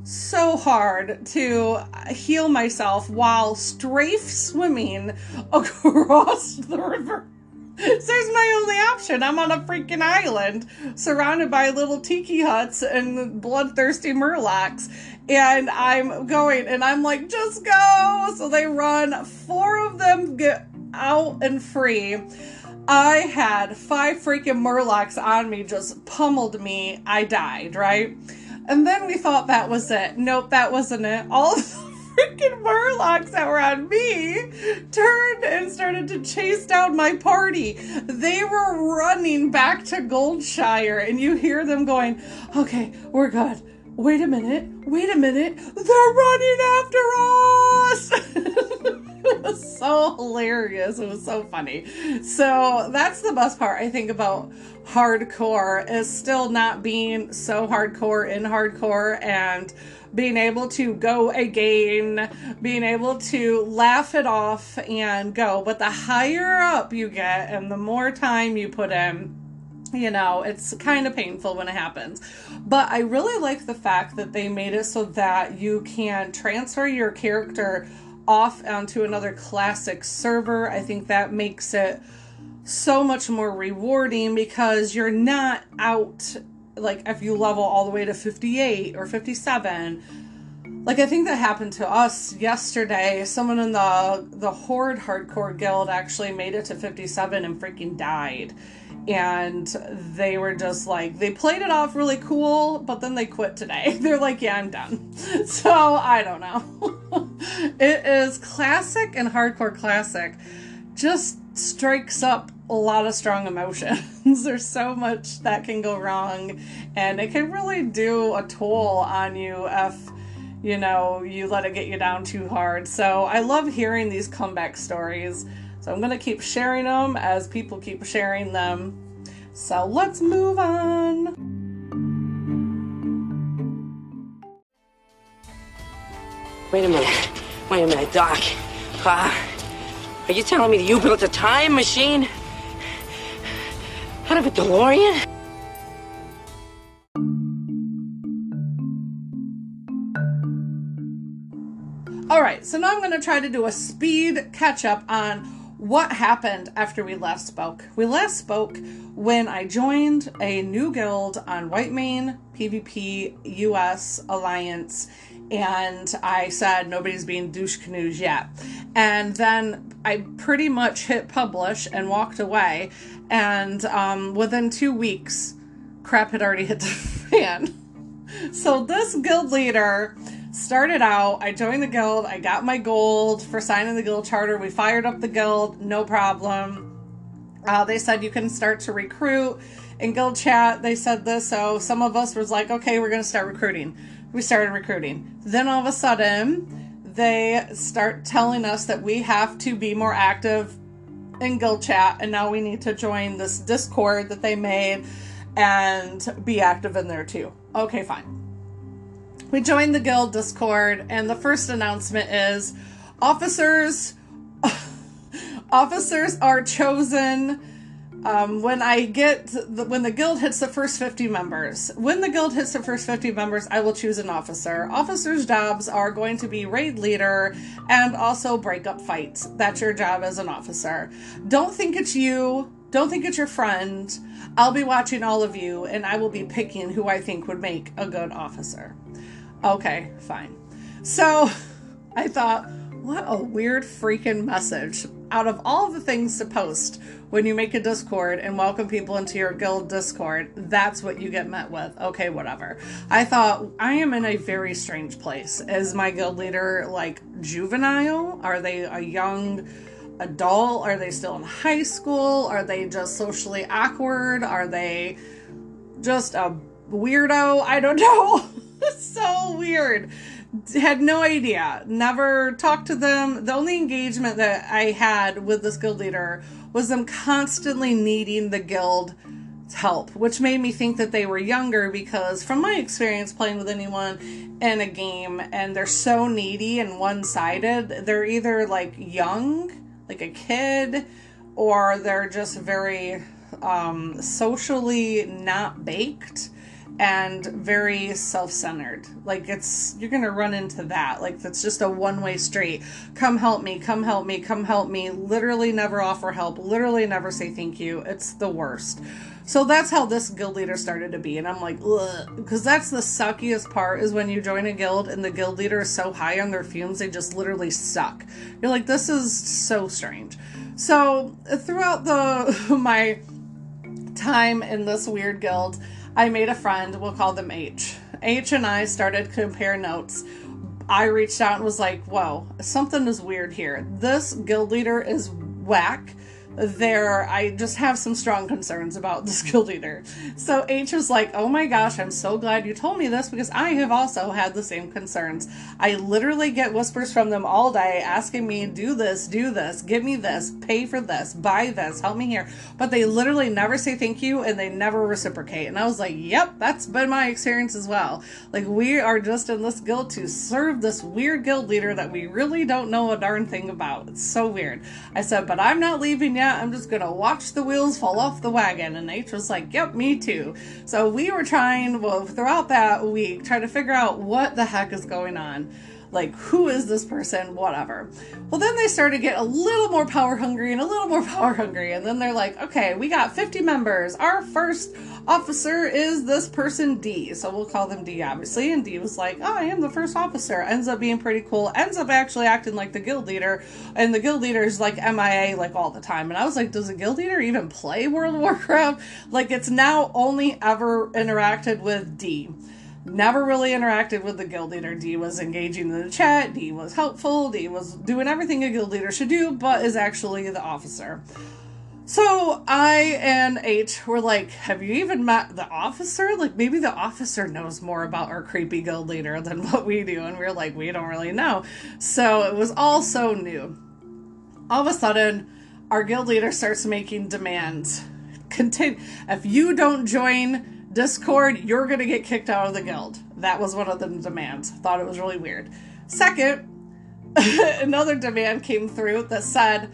to heal myself while strafe swimming across the river. So there's my only option. I'm on a freaking island surrounded by little tiki huts and bloodthirsty Murlocs. And I'm going, and I'm like, just go. So they run. 4 of them get out and free. I had 5 freaking Murlocs on me, just pummeled me. I died, right? And then we thought that was it. Nope, that wasn't it. All of the freaking Murlocs that were on me turned and started to chase down my party. They were running back to Goldshire, and you hear them going, okay, we're good. Wait a minute. They're running after us. It was so hilarious. It was so funny. So that's the best part, I think, about hardcore, is still not being so hardcore in hardcore and being able to go again, being able to laugh it off and go. But the higher up you get and the more time you put in, you know, it's kind of painful when it happens. But I really like the fact that they made it so that you can transfer your character off onto another classic server. I think that makes it so much more rewarding because you're not out, like if you level all the way to 58 or 57. Like I think that happened to us yesterday. Someone in the Horde Hardcore Guild actually made it to 57 and freaking died. And they were just like, they played it off really cool, but then they quit today. They're like, yeah, I'm done. So I don't know. It is classic, and hardcore classic just strikes up a lot of strong emotions. There's so much that can go wrong, and it can really do a toll on you if, you know, you let it get you down too hard. So I love hearing these comeback stories. So I'm going to keep sharing them as people keep sharing them. So let's move on. Wait a minute, Doc. Are you telling me that you built a time machine out of a DeLorean? All right, so now I'm going to try to do a speed catch-up on what happened after we last spoke. We last spoke when I joined a new guild on Whitemane PvP US Alliance, and I said nobody's being douche canoes yet. And then I pretty much hit publish and walked away, and within 2 weeks, crap had already hit the fan. So this guild leader started out, I joined the guild, I got my gold for signing the guild charter, we fired up the guild, no problem. They said you can start to recruit. In guild chat, they said this, so some of us was like, okay, we're going to start recruiting. We started recruiting. Then all of a sudden, they start telling us that we have to be more active in guild chat, and now we need to join this Discord that they made. and be active in there too. Okay, fine. We joined the guild Discord, and the first announcement is officers are chosen when the guild hits the first 50 members. When the guild hits the first 50 members, I will choose an officer. Officers' jobs are going to be raid leader and also break up fights. That's your job as an officer. Don't think it's you. Don't think it's your friend. I'll be watching all of you, and I will be picking who I think would make a good officer. Okay, fine. So I thought, what a weird freaking message. Out of all the things to post when you make a Discord and welcome people into your guild Discord, that's what you get met with. Okay, whatever. I thought, I am in a very strange place. Is my guild leader like juvenile? Are they a young adult? Are they still in high school? Are they just socially awkward? Are they just a weirdo? I don't know. So weird. Had no idea. Never talked to them. The only engagement that I had with this guild leader was them constantly needing the guild's help, which made me think that they were younger, because from my experience playing with anyone in a game and they're so needy and one-sided, they're either like young, like a kid, or they're just very socially not baked and very self-centered. Like, you're gonna run into that. Like, it's just a one-way street. Come help me, come help me, come help me. Literally never offer help. Literally never say thank you. It's the worst. So that's how this guild leader started to be. And I'm like, ugh. Because that's the suckiest part, is when you join a guild and the guild leader is so high on their fumes, they just literally suck. You're like, this is so strange. So throughout my time in this weird guild, I made a friend. We'll call them H. H and I started to compare notes. I reached out and was like, whoa, something is weird here. This guild leader is whack. I just have some strong concerns about this guild leader. So H was like, oh my gosh, I'm so glad you told me this, because I have also had the same concerns. I literally get whispers from them all day asking me, do this, give me this, pay for this, buy this, help me here. But they literally never say thank you, and they never reciprocate. And I was like, yep, that's been my experience as well. Like, we are just in this guild to serve this weird guild leader that we really don't know a darn thing about. It's so weird. I said, but I'm not leaving yet. I'm just gonna watch the wheels fall off the wagon. And H was like, yep, me too. So we were trying, throughout that week, trying to figure out what the heck is going on. Like, who is this person? Whatever. Well, then they started to get a little more power hungry and a little more power hungry. And then they're like, okay, we got 50 members. Our first officer is this person D. So we'll call them D, obviously. And D was like, oh, I am the first officer. Ends up being pretty cool. Ends up actually acting like the guild leader. And the guild leader is like MIA like all the time. And I was like, does a guild leader even play World of Warcraft? Like, it's now only ever interacted with D. Never really interacted with the guild leader. D was engaging in the chat. D was helpful. D was doing everything a guild leader should do, but is actually the officer. So I and H were like, have you even met the officer? Like, maybe the officer knows more about our creepy guild leader than what we do. And we were like, we don't really know. So it was all so new. All of a sudden, our guild leader starts making demands. If you don't join Discord, you're going to get kicked out of the guild. That was one of the demands. Thought it was really weird. Second, another demand came through that said,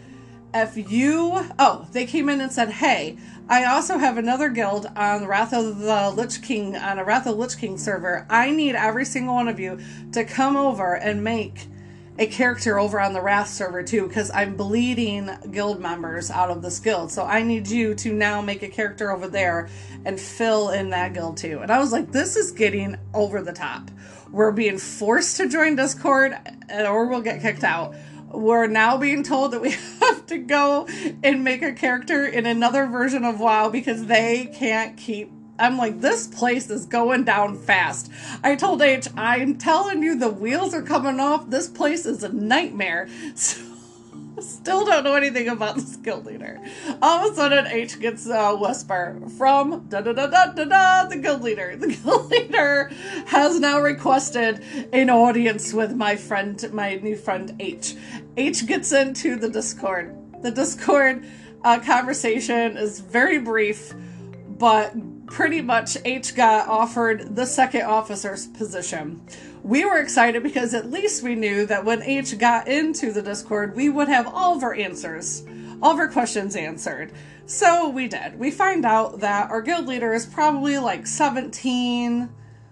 they came in and said, hey, I also have another guild on Wrath of the Lich King, on a Wrath of the Lich King server. I need every single one of you to come over and make a character over on the Wrath server too, because I'm bleeding guild members out of this guild. So I need you to now make a character over there and fill in that guild too. And I was like, this is getting over the top. We're being forced to join Discord or we'll get kicked out. We're now being told that we have to go and make a character in another version of WoW because they can't keep. I'm like, this place is going down fast. I told H, I'm telling you, the wheels are coming off. This place is a nightmare. So, still don't know anything about this guild leader. All of a sudden, H gets a whisper from the guild leader. The guild leader has now requested an audience with my new friend H. H gets into the Discord. The Discord conversation is very brief, but pretty much H got offered the second officer's position. We were excited because at least we knew that when H got into the Discord, we would have all of our answers, all of our questions answered. So we did. We find out that our guild leader is probably like 17,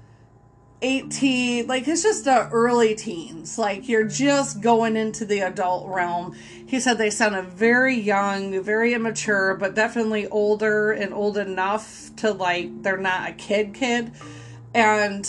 18, like it's just the early teens. Like you're just going into the adult realm. He said they sounded very young, very immature, but definitely older and old enough to like, they're not a kid. And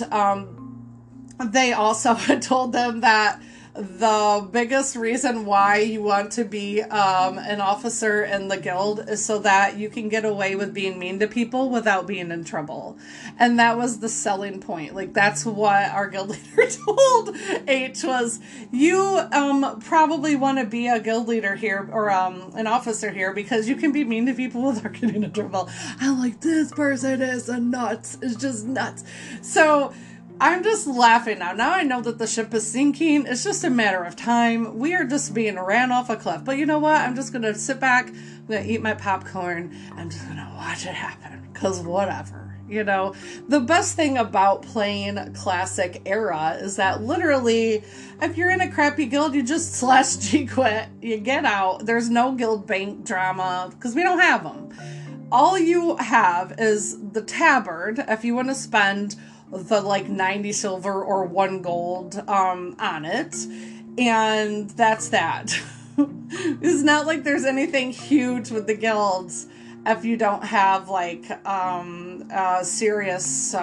they also had told them that the biggest reason why you want to be an officer in the guild is so that you can get away with being mean to people without being in trouble. And that was the selling point. Like, that's what our guild leader told H was, you probably want to be a guild leader here or an officer here because you can be mean to people without getting in trouble. I'm like, this person is a nuts. It's just nuts. So I'm just laughing now. Now I know that the ship is sinking. It's just a matter of time. We are just being ran off a cliff. But you know what? I'm just going to sit back. I'm going to eat my popcorn. I'm just going to watch it happen. Because whatever. You know, the best thing about playing Classic Era is that literally, if you're in a crappy guild, you just /G quit. You get out. There's no guild bank drama. Because we don't have them. All you have is the tabard. If you want to spend the like 90 silver or 1 gold on it, and that's that. It's not like there's anything huge with the guilds if you don't have like serious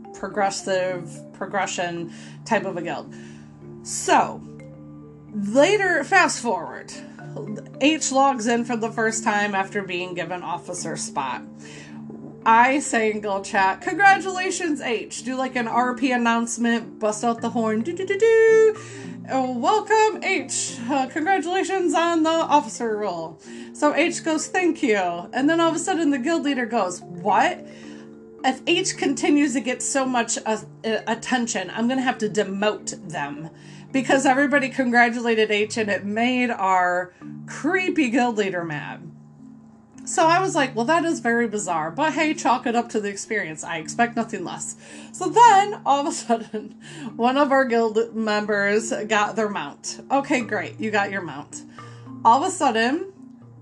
progression type of a guild. So later, fast forward, H logs in for the first time after being given officer spot. I say in guild chat, congratulations, H. Do like an RP announcement, bust out the horn, welcome, H. Congratulations on the officer role. So H goes, thank you. And then all of a sudden the guild leader goes, what? If H continues to get so much attention, I'm going to have to demote them. Because everybody congratulated H and it made our creepy guild leader mad. So I was like, well, that is very bizarre. But hey, chalk it up to the experience. I expect nothing less. So then, all of a sudden, one of our guild members got their mount. Okay, great. You got your mount. All of a sudden,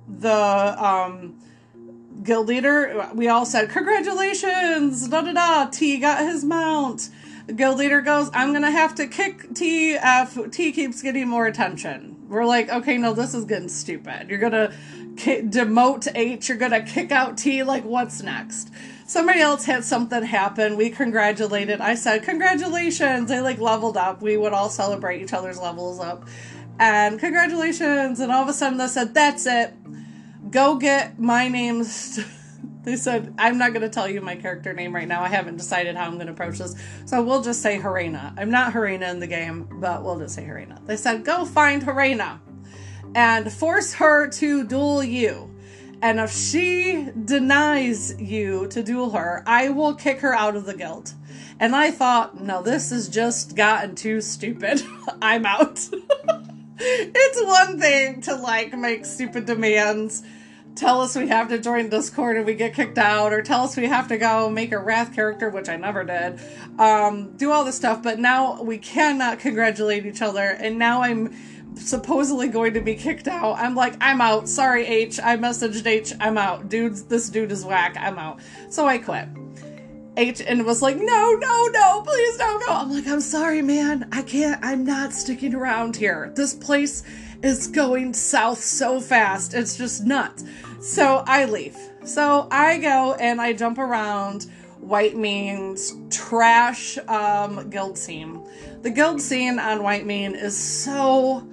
the guild leader, we all said, congratulations, da-da-da, T got his mount. The guild leader goes, I'm going to have to kick T if T keeps getting more attention. We're like, okay, no, this is getting stupid. You're going to demote H, you're gonna kick out T, like what's next? Somebody else had something happen. We congratulated. I said, congratulations. They like leveled up. We would all celebrate each other's levels up. And congratulations. And all of a sudden they said, that's it. Go get my name's. They said, I'm not going to tell you my character name right now. I haven't decided how I'm going to approach this. So we'll just say Harena. I'm not Harena in the game, but we'll just say Harena. They said, go find Harena and force her to duel you. And if she denies you to duel her, I will kick her out of the guild. And I thought, no, this has just gotten too stupid. I'm out. It's one thing to like make stupid demands, tell us we have to join Discord and we get kicked out, or tell us we have to go make a Wrath character, which I never did, do all this stuff, but now we cannot congratulate each other, and now I'm supposedly going to be kicked out. I'm like, I'm out. Sorry, H. I messaged H. I'm out. This dude is whack. I'm out. So I quit. H and was like, no, please don't go. I'm like, I'm sorry, man. I can't. I'm not sticking around here. This place is going south so fast. It's just nuts. So I leave. So I go and I jump around Whitemaine's trash guild scene. The guild scene on Whitemaine is so...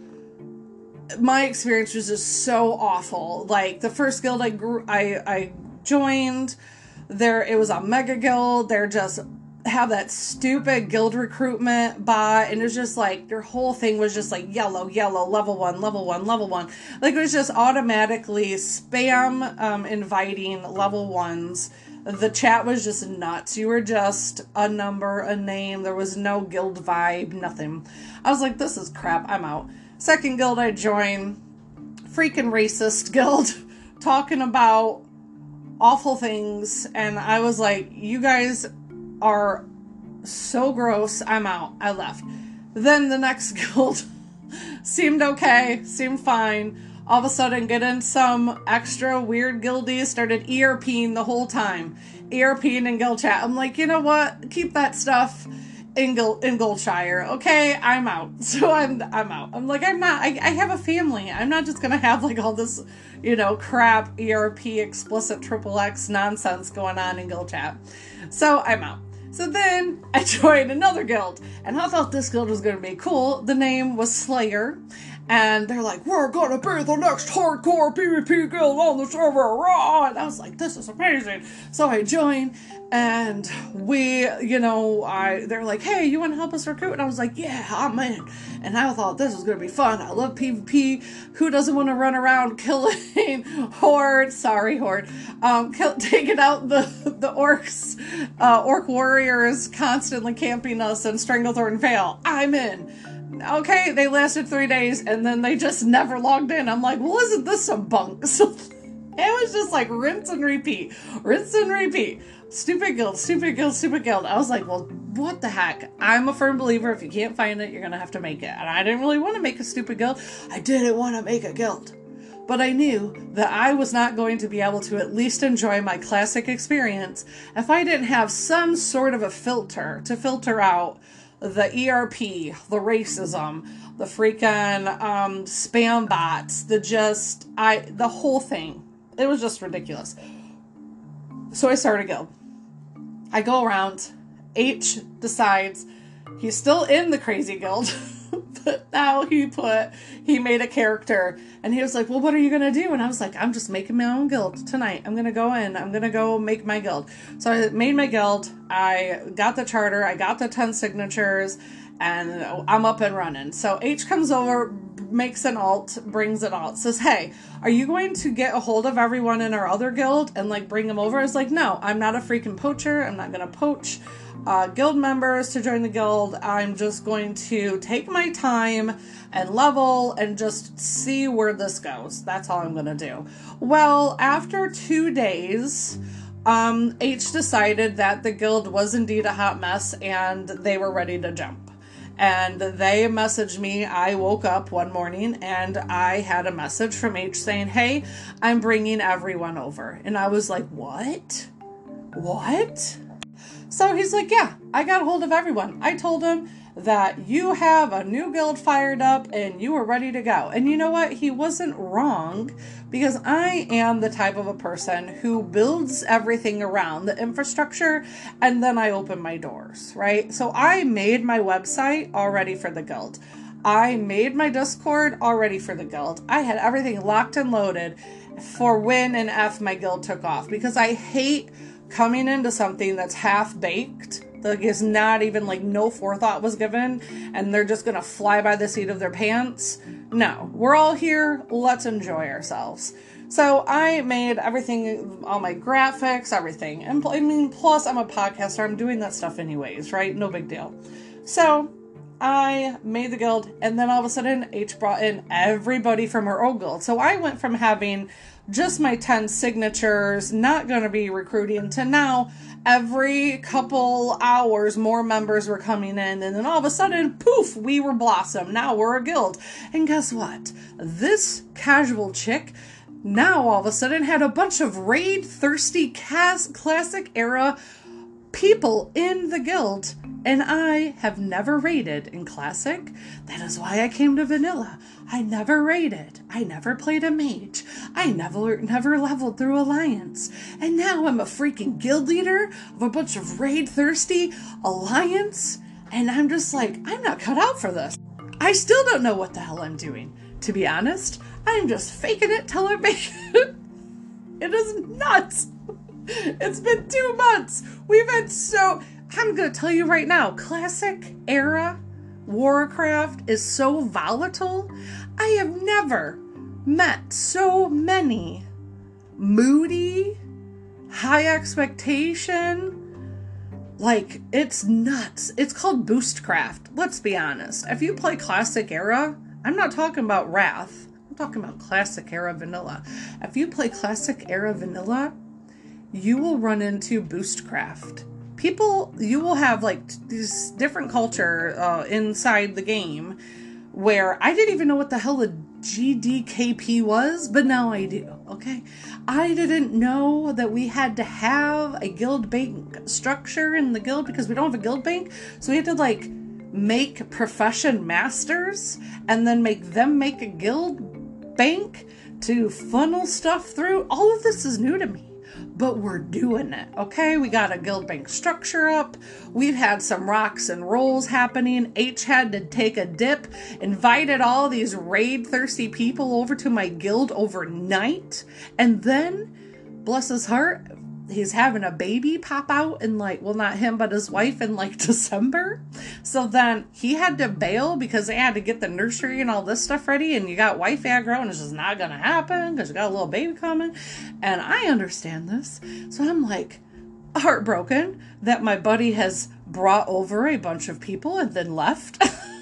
My experience was just so awful. Like, the first guild I joined, it was a mega guild. They're just have that stupid guild recruitment bot, and it's just like their whole thing was just like yellow, level one. Like, it was just automatically spam inviting level ones. The chat was just nuts. You were just a number, a name. There was no guild vibe, nothing. I was like, this is crap. I'm out. Second guild I joined, freaking racist guild, talking about awful things, and I was like, you guys are so gross, I'm out. I left. Then the next guild seemed okay, seemed fine. All of a sudden, get in some extra weird guildies, started ERPing the whole time. ERPing in guild chat. I'm like, you know what? Keep that stuff in Goldshire, okay? I'm out. So I'm out. I'm like, I'm not. I have a family. I'm not just gonna have like all this, crap ERP explicit XXX nonsense going on in guild chat. So I'm out. So then I joined another guild, and I thought this guild was gonna be cool. The name was Slayer. And they're like, we're gonna be the next hardcore PvP guild on the server, raw! And I was like, this is amazing. So I joined, and they're like, hey, you wanna help us recruit? And I was like, yeah, I'm in. And I thought this was gonna be fun. I love PvP. Who doesn't want to run around killing Horde? Taking out the orcs, orc warriors constantly camping us in Stranglethorn Vale. I'm in. Okay, they lasted 3 days, and then they just never logged in. I'm like, well, isn't this some bunk? So it was just like rinse and repeat. Stupid guild, stupid guild, stupid guild. I was like, well, what the heck? I'm a firm believer, if you can't find it, you're gonna have to make it. And I didn't really want to make a stupid guild. I didn't want to make a guild. But I knew that I was not going to be able to at least enjoy my classic experience if I didn't have some sort of a filter to filter out the ERP, the racism, the freaking spam bots, the whole thing. It was just ridiculous. So I started a guild. I go around. H decides he's still in the crazy guild, but now he made a character, and he was like, well, what are you gonna do? And I was like, I'm just making my own guild tonight. I'm gonna go make my guild. So I made my guild. I got the charter. I got the 10 signatures, and I'm up and running. So H comes over, makes an alt, brings an alt, says, hey, are you going to get a hold of everyone in our other guild and like bring them over? I was like, no, I'm not a freaking poacher. I'm not gonna poach guild members to join the guild. I'm just going to take my time and level and just see where this goes. That's all I'm gonna do. Well, after 2 days, H decided that the guild was indeed a hot mess and they were ready to jump. And they messaged me. I woke up one morning and I had a message from H saying, hey, I'm bringing everyone over. And I was like, what? So he's like, yeah, I got a hold of everyone. I told him that you have a new guild fired up and you were ready to go. And you know what? He wasn't wrong, because I am the type of a person who builds everything around the infrastructure and then I open my doors, right? So I made my website already for the guild. I made my Discord already for the guild. I had everything locked and loaded for when and if my guild took off, because I hate coming into something that's half-baked, like is not even like no forethought was given, and they're just gonna fly by the seat of their pants. No, we're all here, let's enjoy ourselves. So I made everything, all my graphics, everything. And I mean, plus I'm a podcaster, I'm doing that stuff anyways, right? No big deal. So I made the guild, and then all of a sudden H brought in everybody from her old guild. So I went from having just my 10 signatures, not going to be recruiting, to now every couple hours more members were coming in, and then all of a sudden, poof, we were Blossom. Now we're a guild. And guess what? This casual chick now all of a sudden had a bunch of raid-thirsty classic era people in the guild, and I have never raided in Classic. That is why I came to Vanilla. I never raided. I never played a mage. I never leveled through Alliance. And now I'm a freaking guild leader of a bunch of raid-thirsty Alliance, and I'm just like, I'm not cut out for this. I still don't know what the hell I'm doing. To be honest, I'm just faking it till I make it. It is nuts. It's been 2 months. I'm going to tell you right now, Classic era Warcraft is so volatile. I have never met so many moody, high expectation. Like, it's nuts. It's called Boostcraft. Let's be honest. If you play Classic era, I'm not talking about Wrath. I'm talking about Classic era Vanilla. If you play Classic era Vanilla, you will run into Boostcraft. People, you will have like this different culture inside the game where I didn't even know what the hell a GDKP was, but now I do, okay? I didn't know that we had to have a guild bank structure in the guild because we don't have a guild bank, so we had to like make profession masters and then make them make a guild bank to funnel stuff through. All of this is new to me, but we're doing it, okay? We got a guild bank structure up. We've had some rocks and rolls happening. H had to take a dip, invited all these raid thirsty people over to my guild overnight, and then, bless his heart, he's having a baby pop out in like, well, not him, but his wife in like December. So then he had to bail because they had to get the nursery and all this stuff ready. And you got wife aggro and it's just not going to happen because you got a little baby coming. And I understand this. So I'm like heartbroken that my buddy has brought over a bunch of people and then left.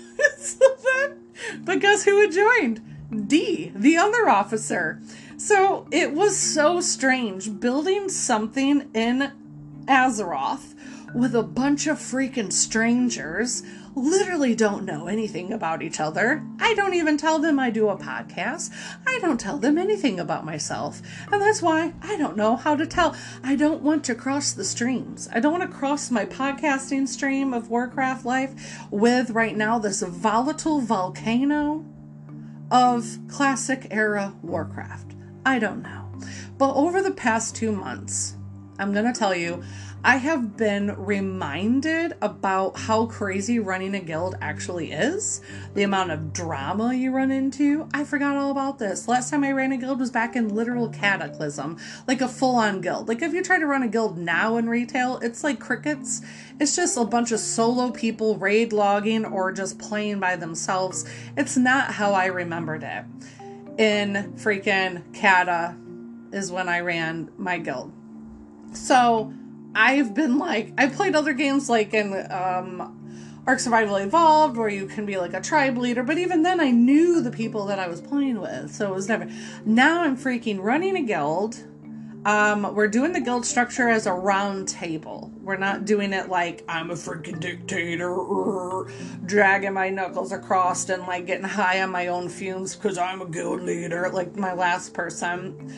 But guess who had joined? D, the other officer. So it was so strange building something in Azeroth with a bunch of freaking strangers, literally don't know anything about each other. I don't even tell them I do a podcast. I don't tell them anything about myself. And that's why I don't know how to tell. I don't want to cross the streams. I don't want to cross my podcasting stream of Warcraft life with right now this volatile volcano of classic era Warcraft. I don't know. But over the past 2 months, I'm going to tell you, I have been reminded about how crazy running a guild actually is. The amount of drama you run into. I forgot all about this. Last time I ran a guild was back in literal Cataclysm. Like a full-on guild. Like if you try to run a guild now in retail, it's like crickets. It's just a bunch of solo people raid logging or just playing by themselves. It's not how I remembered it. In freaking Cata is when I ran my guild. So I've been like, I played other games like in Ark Survival Evolved where you can be like a tribe leader, but even then I knew the people that I was playing with, so it was never. Now I'm freaking running a guild. We're doing the guild structure as a round table. We're not doing it like I'm a freaking dictator, dragging my knuckles across and like getting high on my own fumes because I'm a guild leader, like my last person.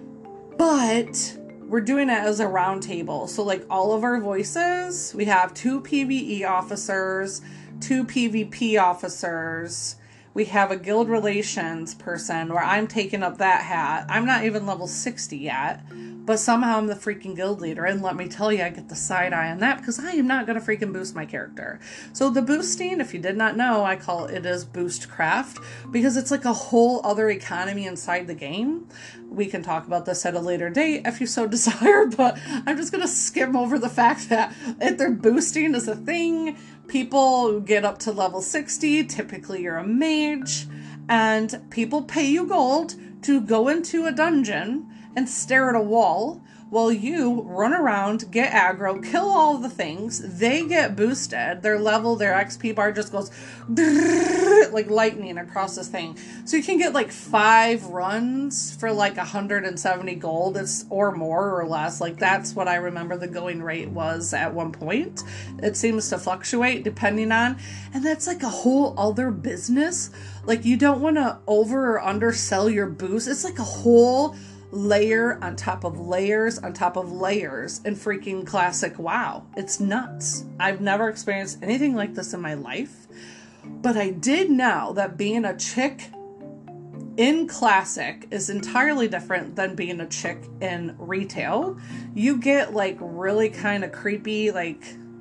But we're doing it as a round table. So like all of our voices, we have 2 PvE officers, 2 PvP officers. We have a guild relations person where I'm taking up that hat. I'm not even level 60 yet, but somehow I'm the freaking guild leader. And let me tell you, I get the side eye on that because I am not going to freaking boost my character. So the boosting, if you did not know, I call it is Boostcraft because it's like a whole other economy inside the game. We can talk about this at a later date if you so desire, but I'm just going to skim over the fact that if they're boosting is a thing, people get up to level 60, typically you're a mage, and people pay you gold to go into a dungeon and stare at a wall while you run around, get aggro, kill all the things. They get boosted. Their level, their XP bar just goes like lightning across this thing. So you can get like 5 runs for like 170 gold. It's or more or less. Like that's what I remember the going rate was at one point. It seems to fluctuate depending on, and that's like a whole other business. Like you don't want to over or undersell your boost. It's like a whole layer on top of layers on top of layers in freaking classic WoW. It's nuts. I've never experienced anything like this in my life, but I did know that being a chick in classic is entirely different than being a chick in retail. You get like really kind of creepy, like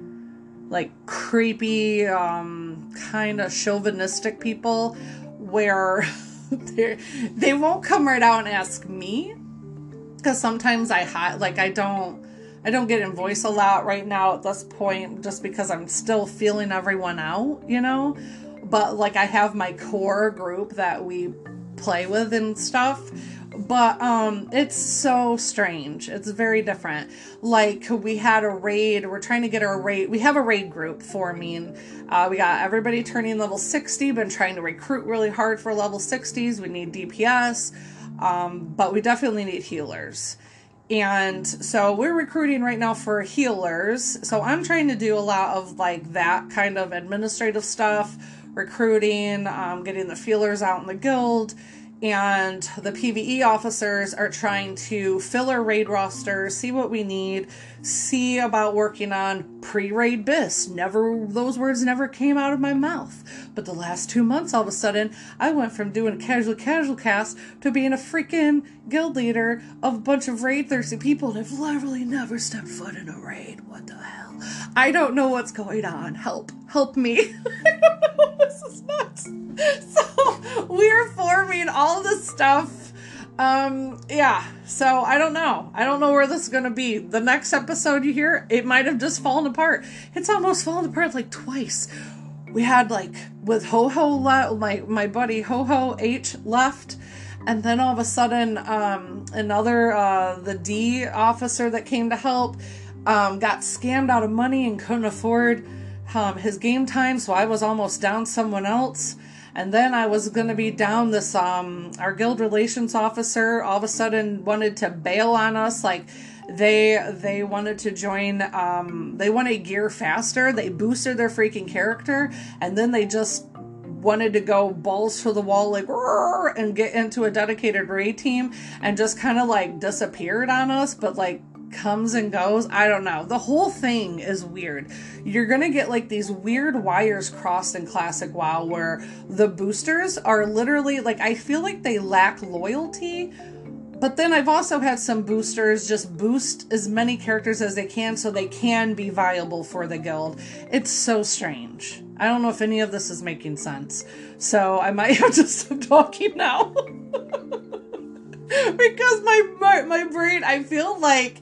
creepy kind of chauvinistic people where they won't come right out and ask me, because sometimes I don't get in voice a lot right now at this point just because I'm still feeling everyone out, you know, but like I have my core group that we play with and stuff, but it's so strange. It's very different. Like we had a raid, we're trying to get our raid, we have a raid group forming. We got everybody turning level 60, been trying to recruit really hard for level 60s. We need DPS, but we definitely need healers. And so we're recruiting right now for healers. So I'm trying to do a lot of like that kind of administrative stuff, recruiting, getting the feelers out in the guild. And the PvE officers are trying to fill our raid roster, see what we need, see about working on pre-raid bis. Those words never came out of my mouth. But the last 2 months, all of a sudden, I went from doing a casual cast to being a freaking guild leader of a bunch of raid thirsty people that have literally never stepped foot in a raid. What the hell? I don't know what's going on. Help me. I don't know. This is nuts. So we're forming all this stuff. So I don't know where this is going to be. The next episode you hear, it might have just fallen apart. It's almost fallen apart like twice. We had like with Ho-Ho, my buddy Ho-Ho H left. And then all of a sudden, the D officer that came to help, got scammed out of money and couldn't afford, his game time. So I was almost down someone else. And then I was going to be down this, our guild relations officer all of a sudden wanted to bail on us. Like they wanted to join, they wanted gear faster. They boosted their freaking character. And then they just wanted to go balls to the wall, like, and get into a dedicated raid team and just kind of like disappeared on us. But like, comes and goes. I don't know. The whole thing is weird. You're gonna get like these weird wires crossed in Classic WoW where the boosters are literally like, I feel like they lack loyalty, but then I've also had some boosters just boost as many characters as they can so they can be viable for the guild. It's so strange. I don't know if any of this is making sense. So I might have to stop talking now. Because my brain, I feel like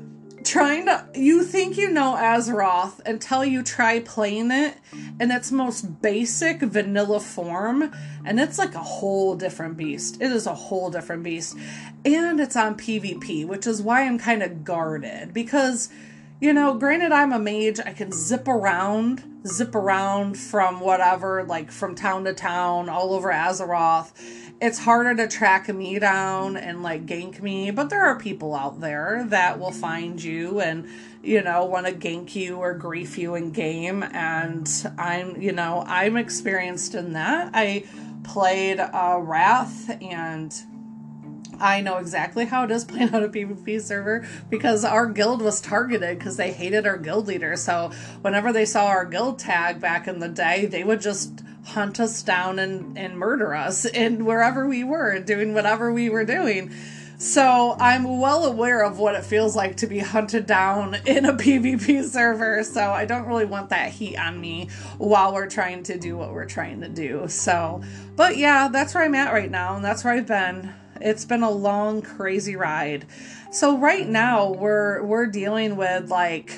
you think you know Azeroth until you try playing it in its most basic vanilla form, and it's like a whole different beast. It is a whole different beast. And it's on PvP, which is why I'm kind of guarded, because, you know, granted I'm a mage, I can zip around from whatever, like from town to town, all over Azeroth. It's harder to track me down and like gank me, but there are people out there that will find you and, you know, want to gank you or grief you in game. And I'm experienced in that. I played Wrath, and I know exactly how it is playing on a PvP server because our guild was targeted because they hated our guild leader. So whenever they saw our guild tag back in the day, they would just hunt us down and murder us in wherever we were, doing whatever we were doing. So I'm well aware of what it feels like to be hunted down in a PvP server. So I don't really want that heat on me while we're trying to do what we're trying to do. So, but yeah, that's where I'm at right now. And that's where I've been. It's been a long, crazy ride. So right now we're dealing with like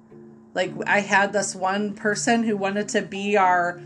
I had this one person who wanted to be our,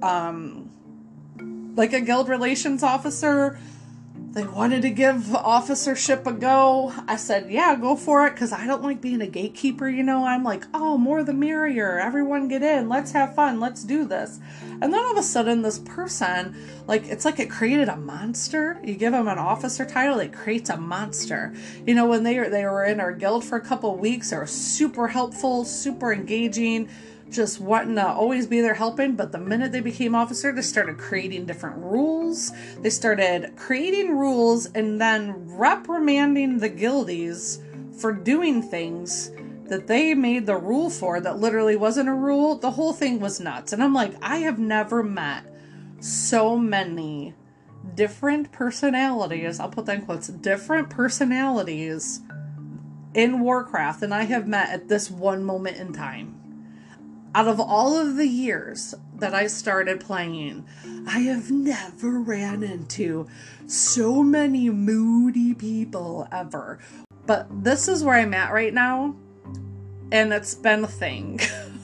like a guild relations officer. They wanted to give officership a go. I said, yeah, go for it, because I don't like being a gatekeeper, you know. I'm like, oh, more the merrier. Everyone get in. Let's have fun. Let's do this. And then all of a sudden, this person, like, it's like it created a monster. You give them an officer title, it creates a monster. You know, when they were in our guild for a couple of weeks, they were super helpful, super engaging, just wanting to always be there helping. But the minute they became officer, they started creating different rules. They started creating rules and then reprimanding the guildies for doing things that they made the rule for that literally wasn't a rule. The whole thing was nuts. And I'm like, I have never met so many different personalities, I'll put that in quotes, different personalities in Warcraft than I have met at this one moment in time. Out of all of the years that I started playing, I have never ran into so many moody people ever. But this is where I'm at right now, and it's been a thing.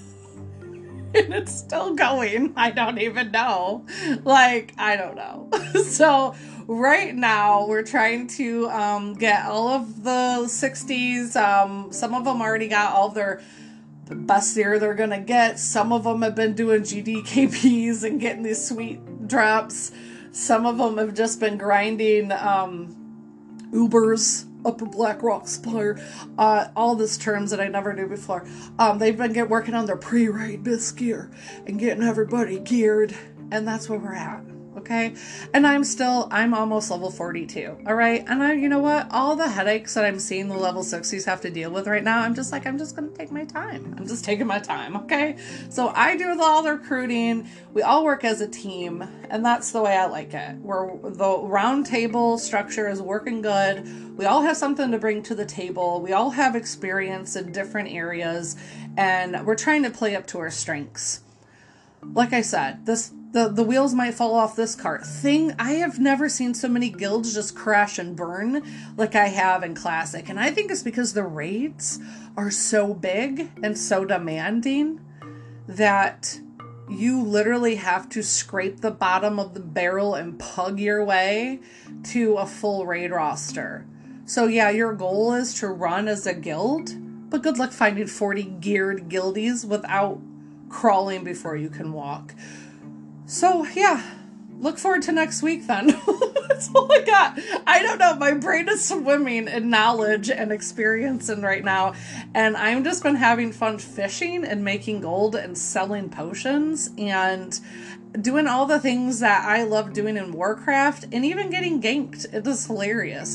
And it's still going. I don't even know. Like, I don't know. So right now we're trying to get all of the 60s. Some of them already got all of their best year they're gonna get. Some of them have been doing GDKPs and getting these sweet drops. Some of them have just been grinding Ubers up at Black Rock Spire. All these terms that I never knew before. They've been working on their pre-raid disc gear and getting everybody geared, and that's where we're at. Okay, and I'm almost level 42. All right, and you know what? All the headaches that I'm seeing the level 60s have to deal with right now, I'm just gonna take my time. I'm just taking my time. Okay, so I do all the recruiting. We all work as a team, and that's the way I like it. The round table structure is working good. We all have something to bring to the table. We all have experience in different areas, and we're trying to play up to our strengths. Like I said, the wheels might fall off this cart. I have never seen so many guilds just crash and burn like I have in Classic. And I think it's because the raids are so big and so demanding that you literally have to scrape the bottom of the barrel and pug your way to a full raid roster. So yeah, your goal is to run as a guild, but good luck finding 40 geared guildies without crawling before you can walk. So yeah, look forward to next week then. That's all I got. I don't know. My brain is swimming in knowledge and experience and right now. And I've just been having fun fishing and making gold and selling potions and doing all the things that I love doing in Warcraft and even getting ganked. It is hilarious.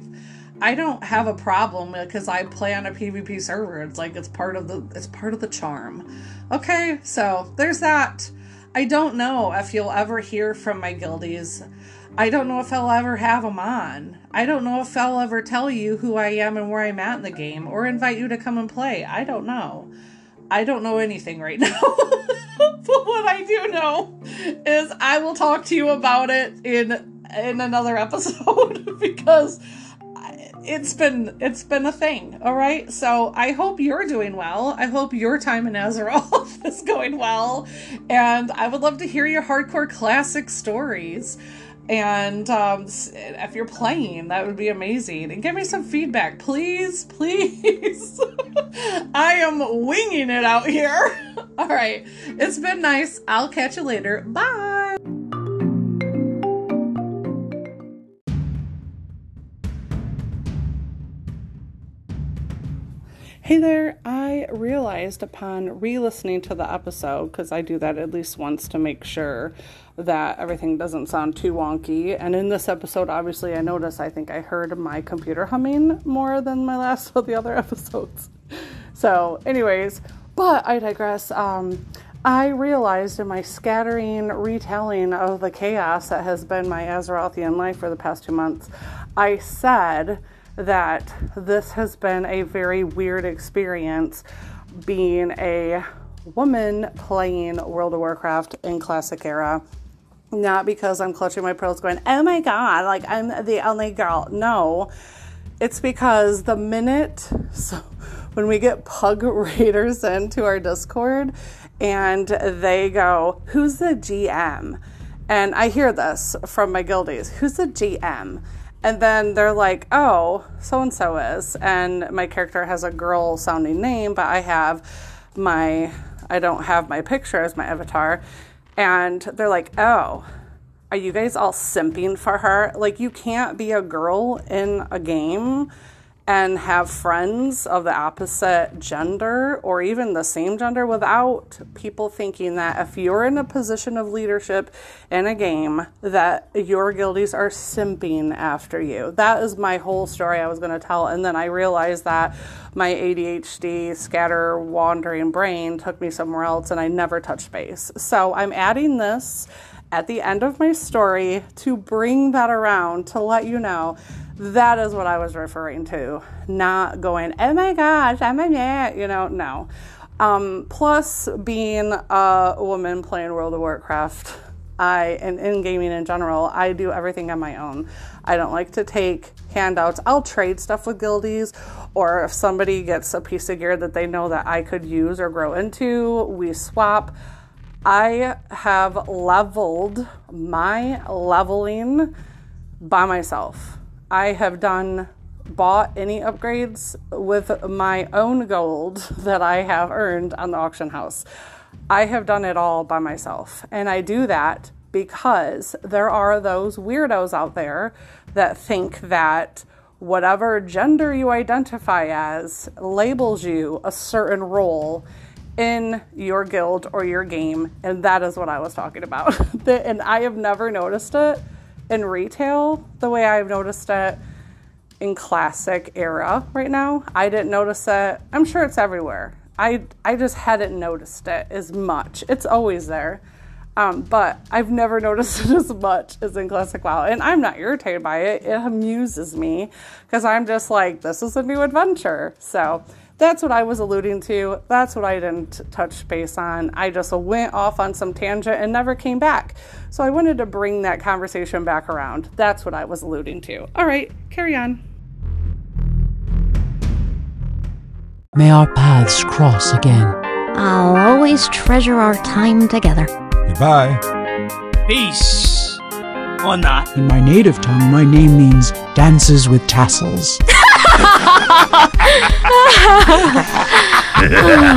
I don't have a problem because I play on a PvP server. It's like it's part of the charm. Okay, so there's that. I don't know if you'll ever hear from my guildies. I don't know if I'll ever have them on. I don't know if I'll ever tell you who I am and where I'm at in the game or invite you to come and play. I don't know. I don't know anything right now. But what I do know is I will talk to you about it in another episode because it's been a thing. All right. So I hope you're doing well. I hope your time in Azeroth is going well. And I would love to hear your hardcore classic stories. And if you're playing, that would be amazing. And give me some feedback, please, please. I am winging it out here. All right. It's been nice. I'll catch you later. Bye. Hey there, I realized upon re-listening to the episode, because I do that at least once to make sure that everything doesn't sound too wonky, and in this episode, obviously, I think I heard my computer humming more than my last of the other episodes. So, anyways, but I digress. I realized in my scattering retelling of the chaos that has been my Azerothian life for the past 2 months, I said that this has been a very weird experience being a woman playing World of Warcraft in Classic Era. Not because I'm clutching my pearls going, oh my god, like I'm the only girl. No, it's because the minute, so when we get pug raiders into our Discord and they go, who's the GM? And I hear this from my guildies, who's the GM? And then they're like, oh, so-and-so is. And my character has a girl-sounding name, but I don't have my picture as my avatar. And they're like, oh, are you guys all simping for her? Like, you can't be a girl in a game and have friends of the opposite gender or even the same gender without people thinking that if you're in a position of leadership in a game that your guildies are simping after you. That is my whole story I was going to tell. And then I realized that my ADHD scatter wandering brain took me somewhere else and I never touched base. So I'm adding this at the end of my story to bring that around to let you know that is what I was referring to, not going, oh my gosh, no. Plus, being a woman playing World of Warcraft, and in gaming in general, I do everything on my own. I don't like to take handouts. I'll trade stuff with guildies, or if somebody gets a piece of gear that they know that I could use or grow into, we swap. I have leveled my leveling by myself. I have bought any upgrades with my own gold that I have earned on the auction house. I have done it all by myself. And I do that because there are those weirdos out there that think that whatever gender you identify as labels you a certain role in your guild or your game, and that is what I was talking about. And I have never noticed it in retail the way I've noticed it in classic era right now. I didn't notice it. I'm sure it's everywhere. I just hadn't noticed it as much. It's always there. But I've never noticed it as much as in Classic WoW. And I'm not irritated by it. It amuses me because I'm just like, this is a new adventure. So that's what I was alluding to. That's what I didn't touch base on. I just went off on some tangent and never came back. So I wanted to bring that conversation back around. That's what I was alluding to. All right, carry on. May our paths cross again. I'll always treasure our time together. Goodbye. Peace. Or not. In my native tongue, my name means dances with tassels.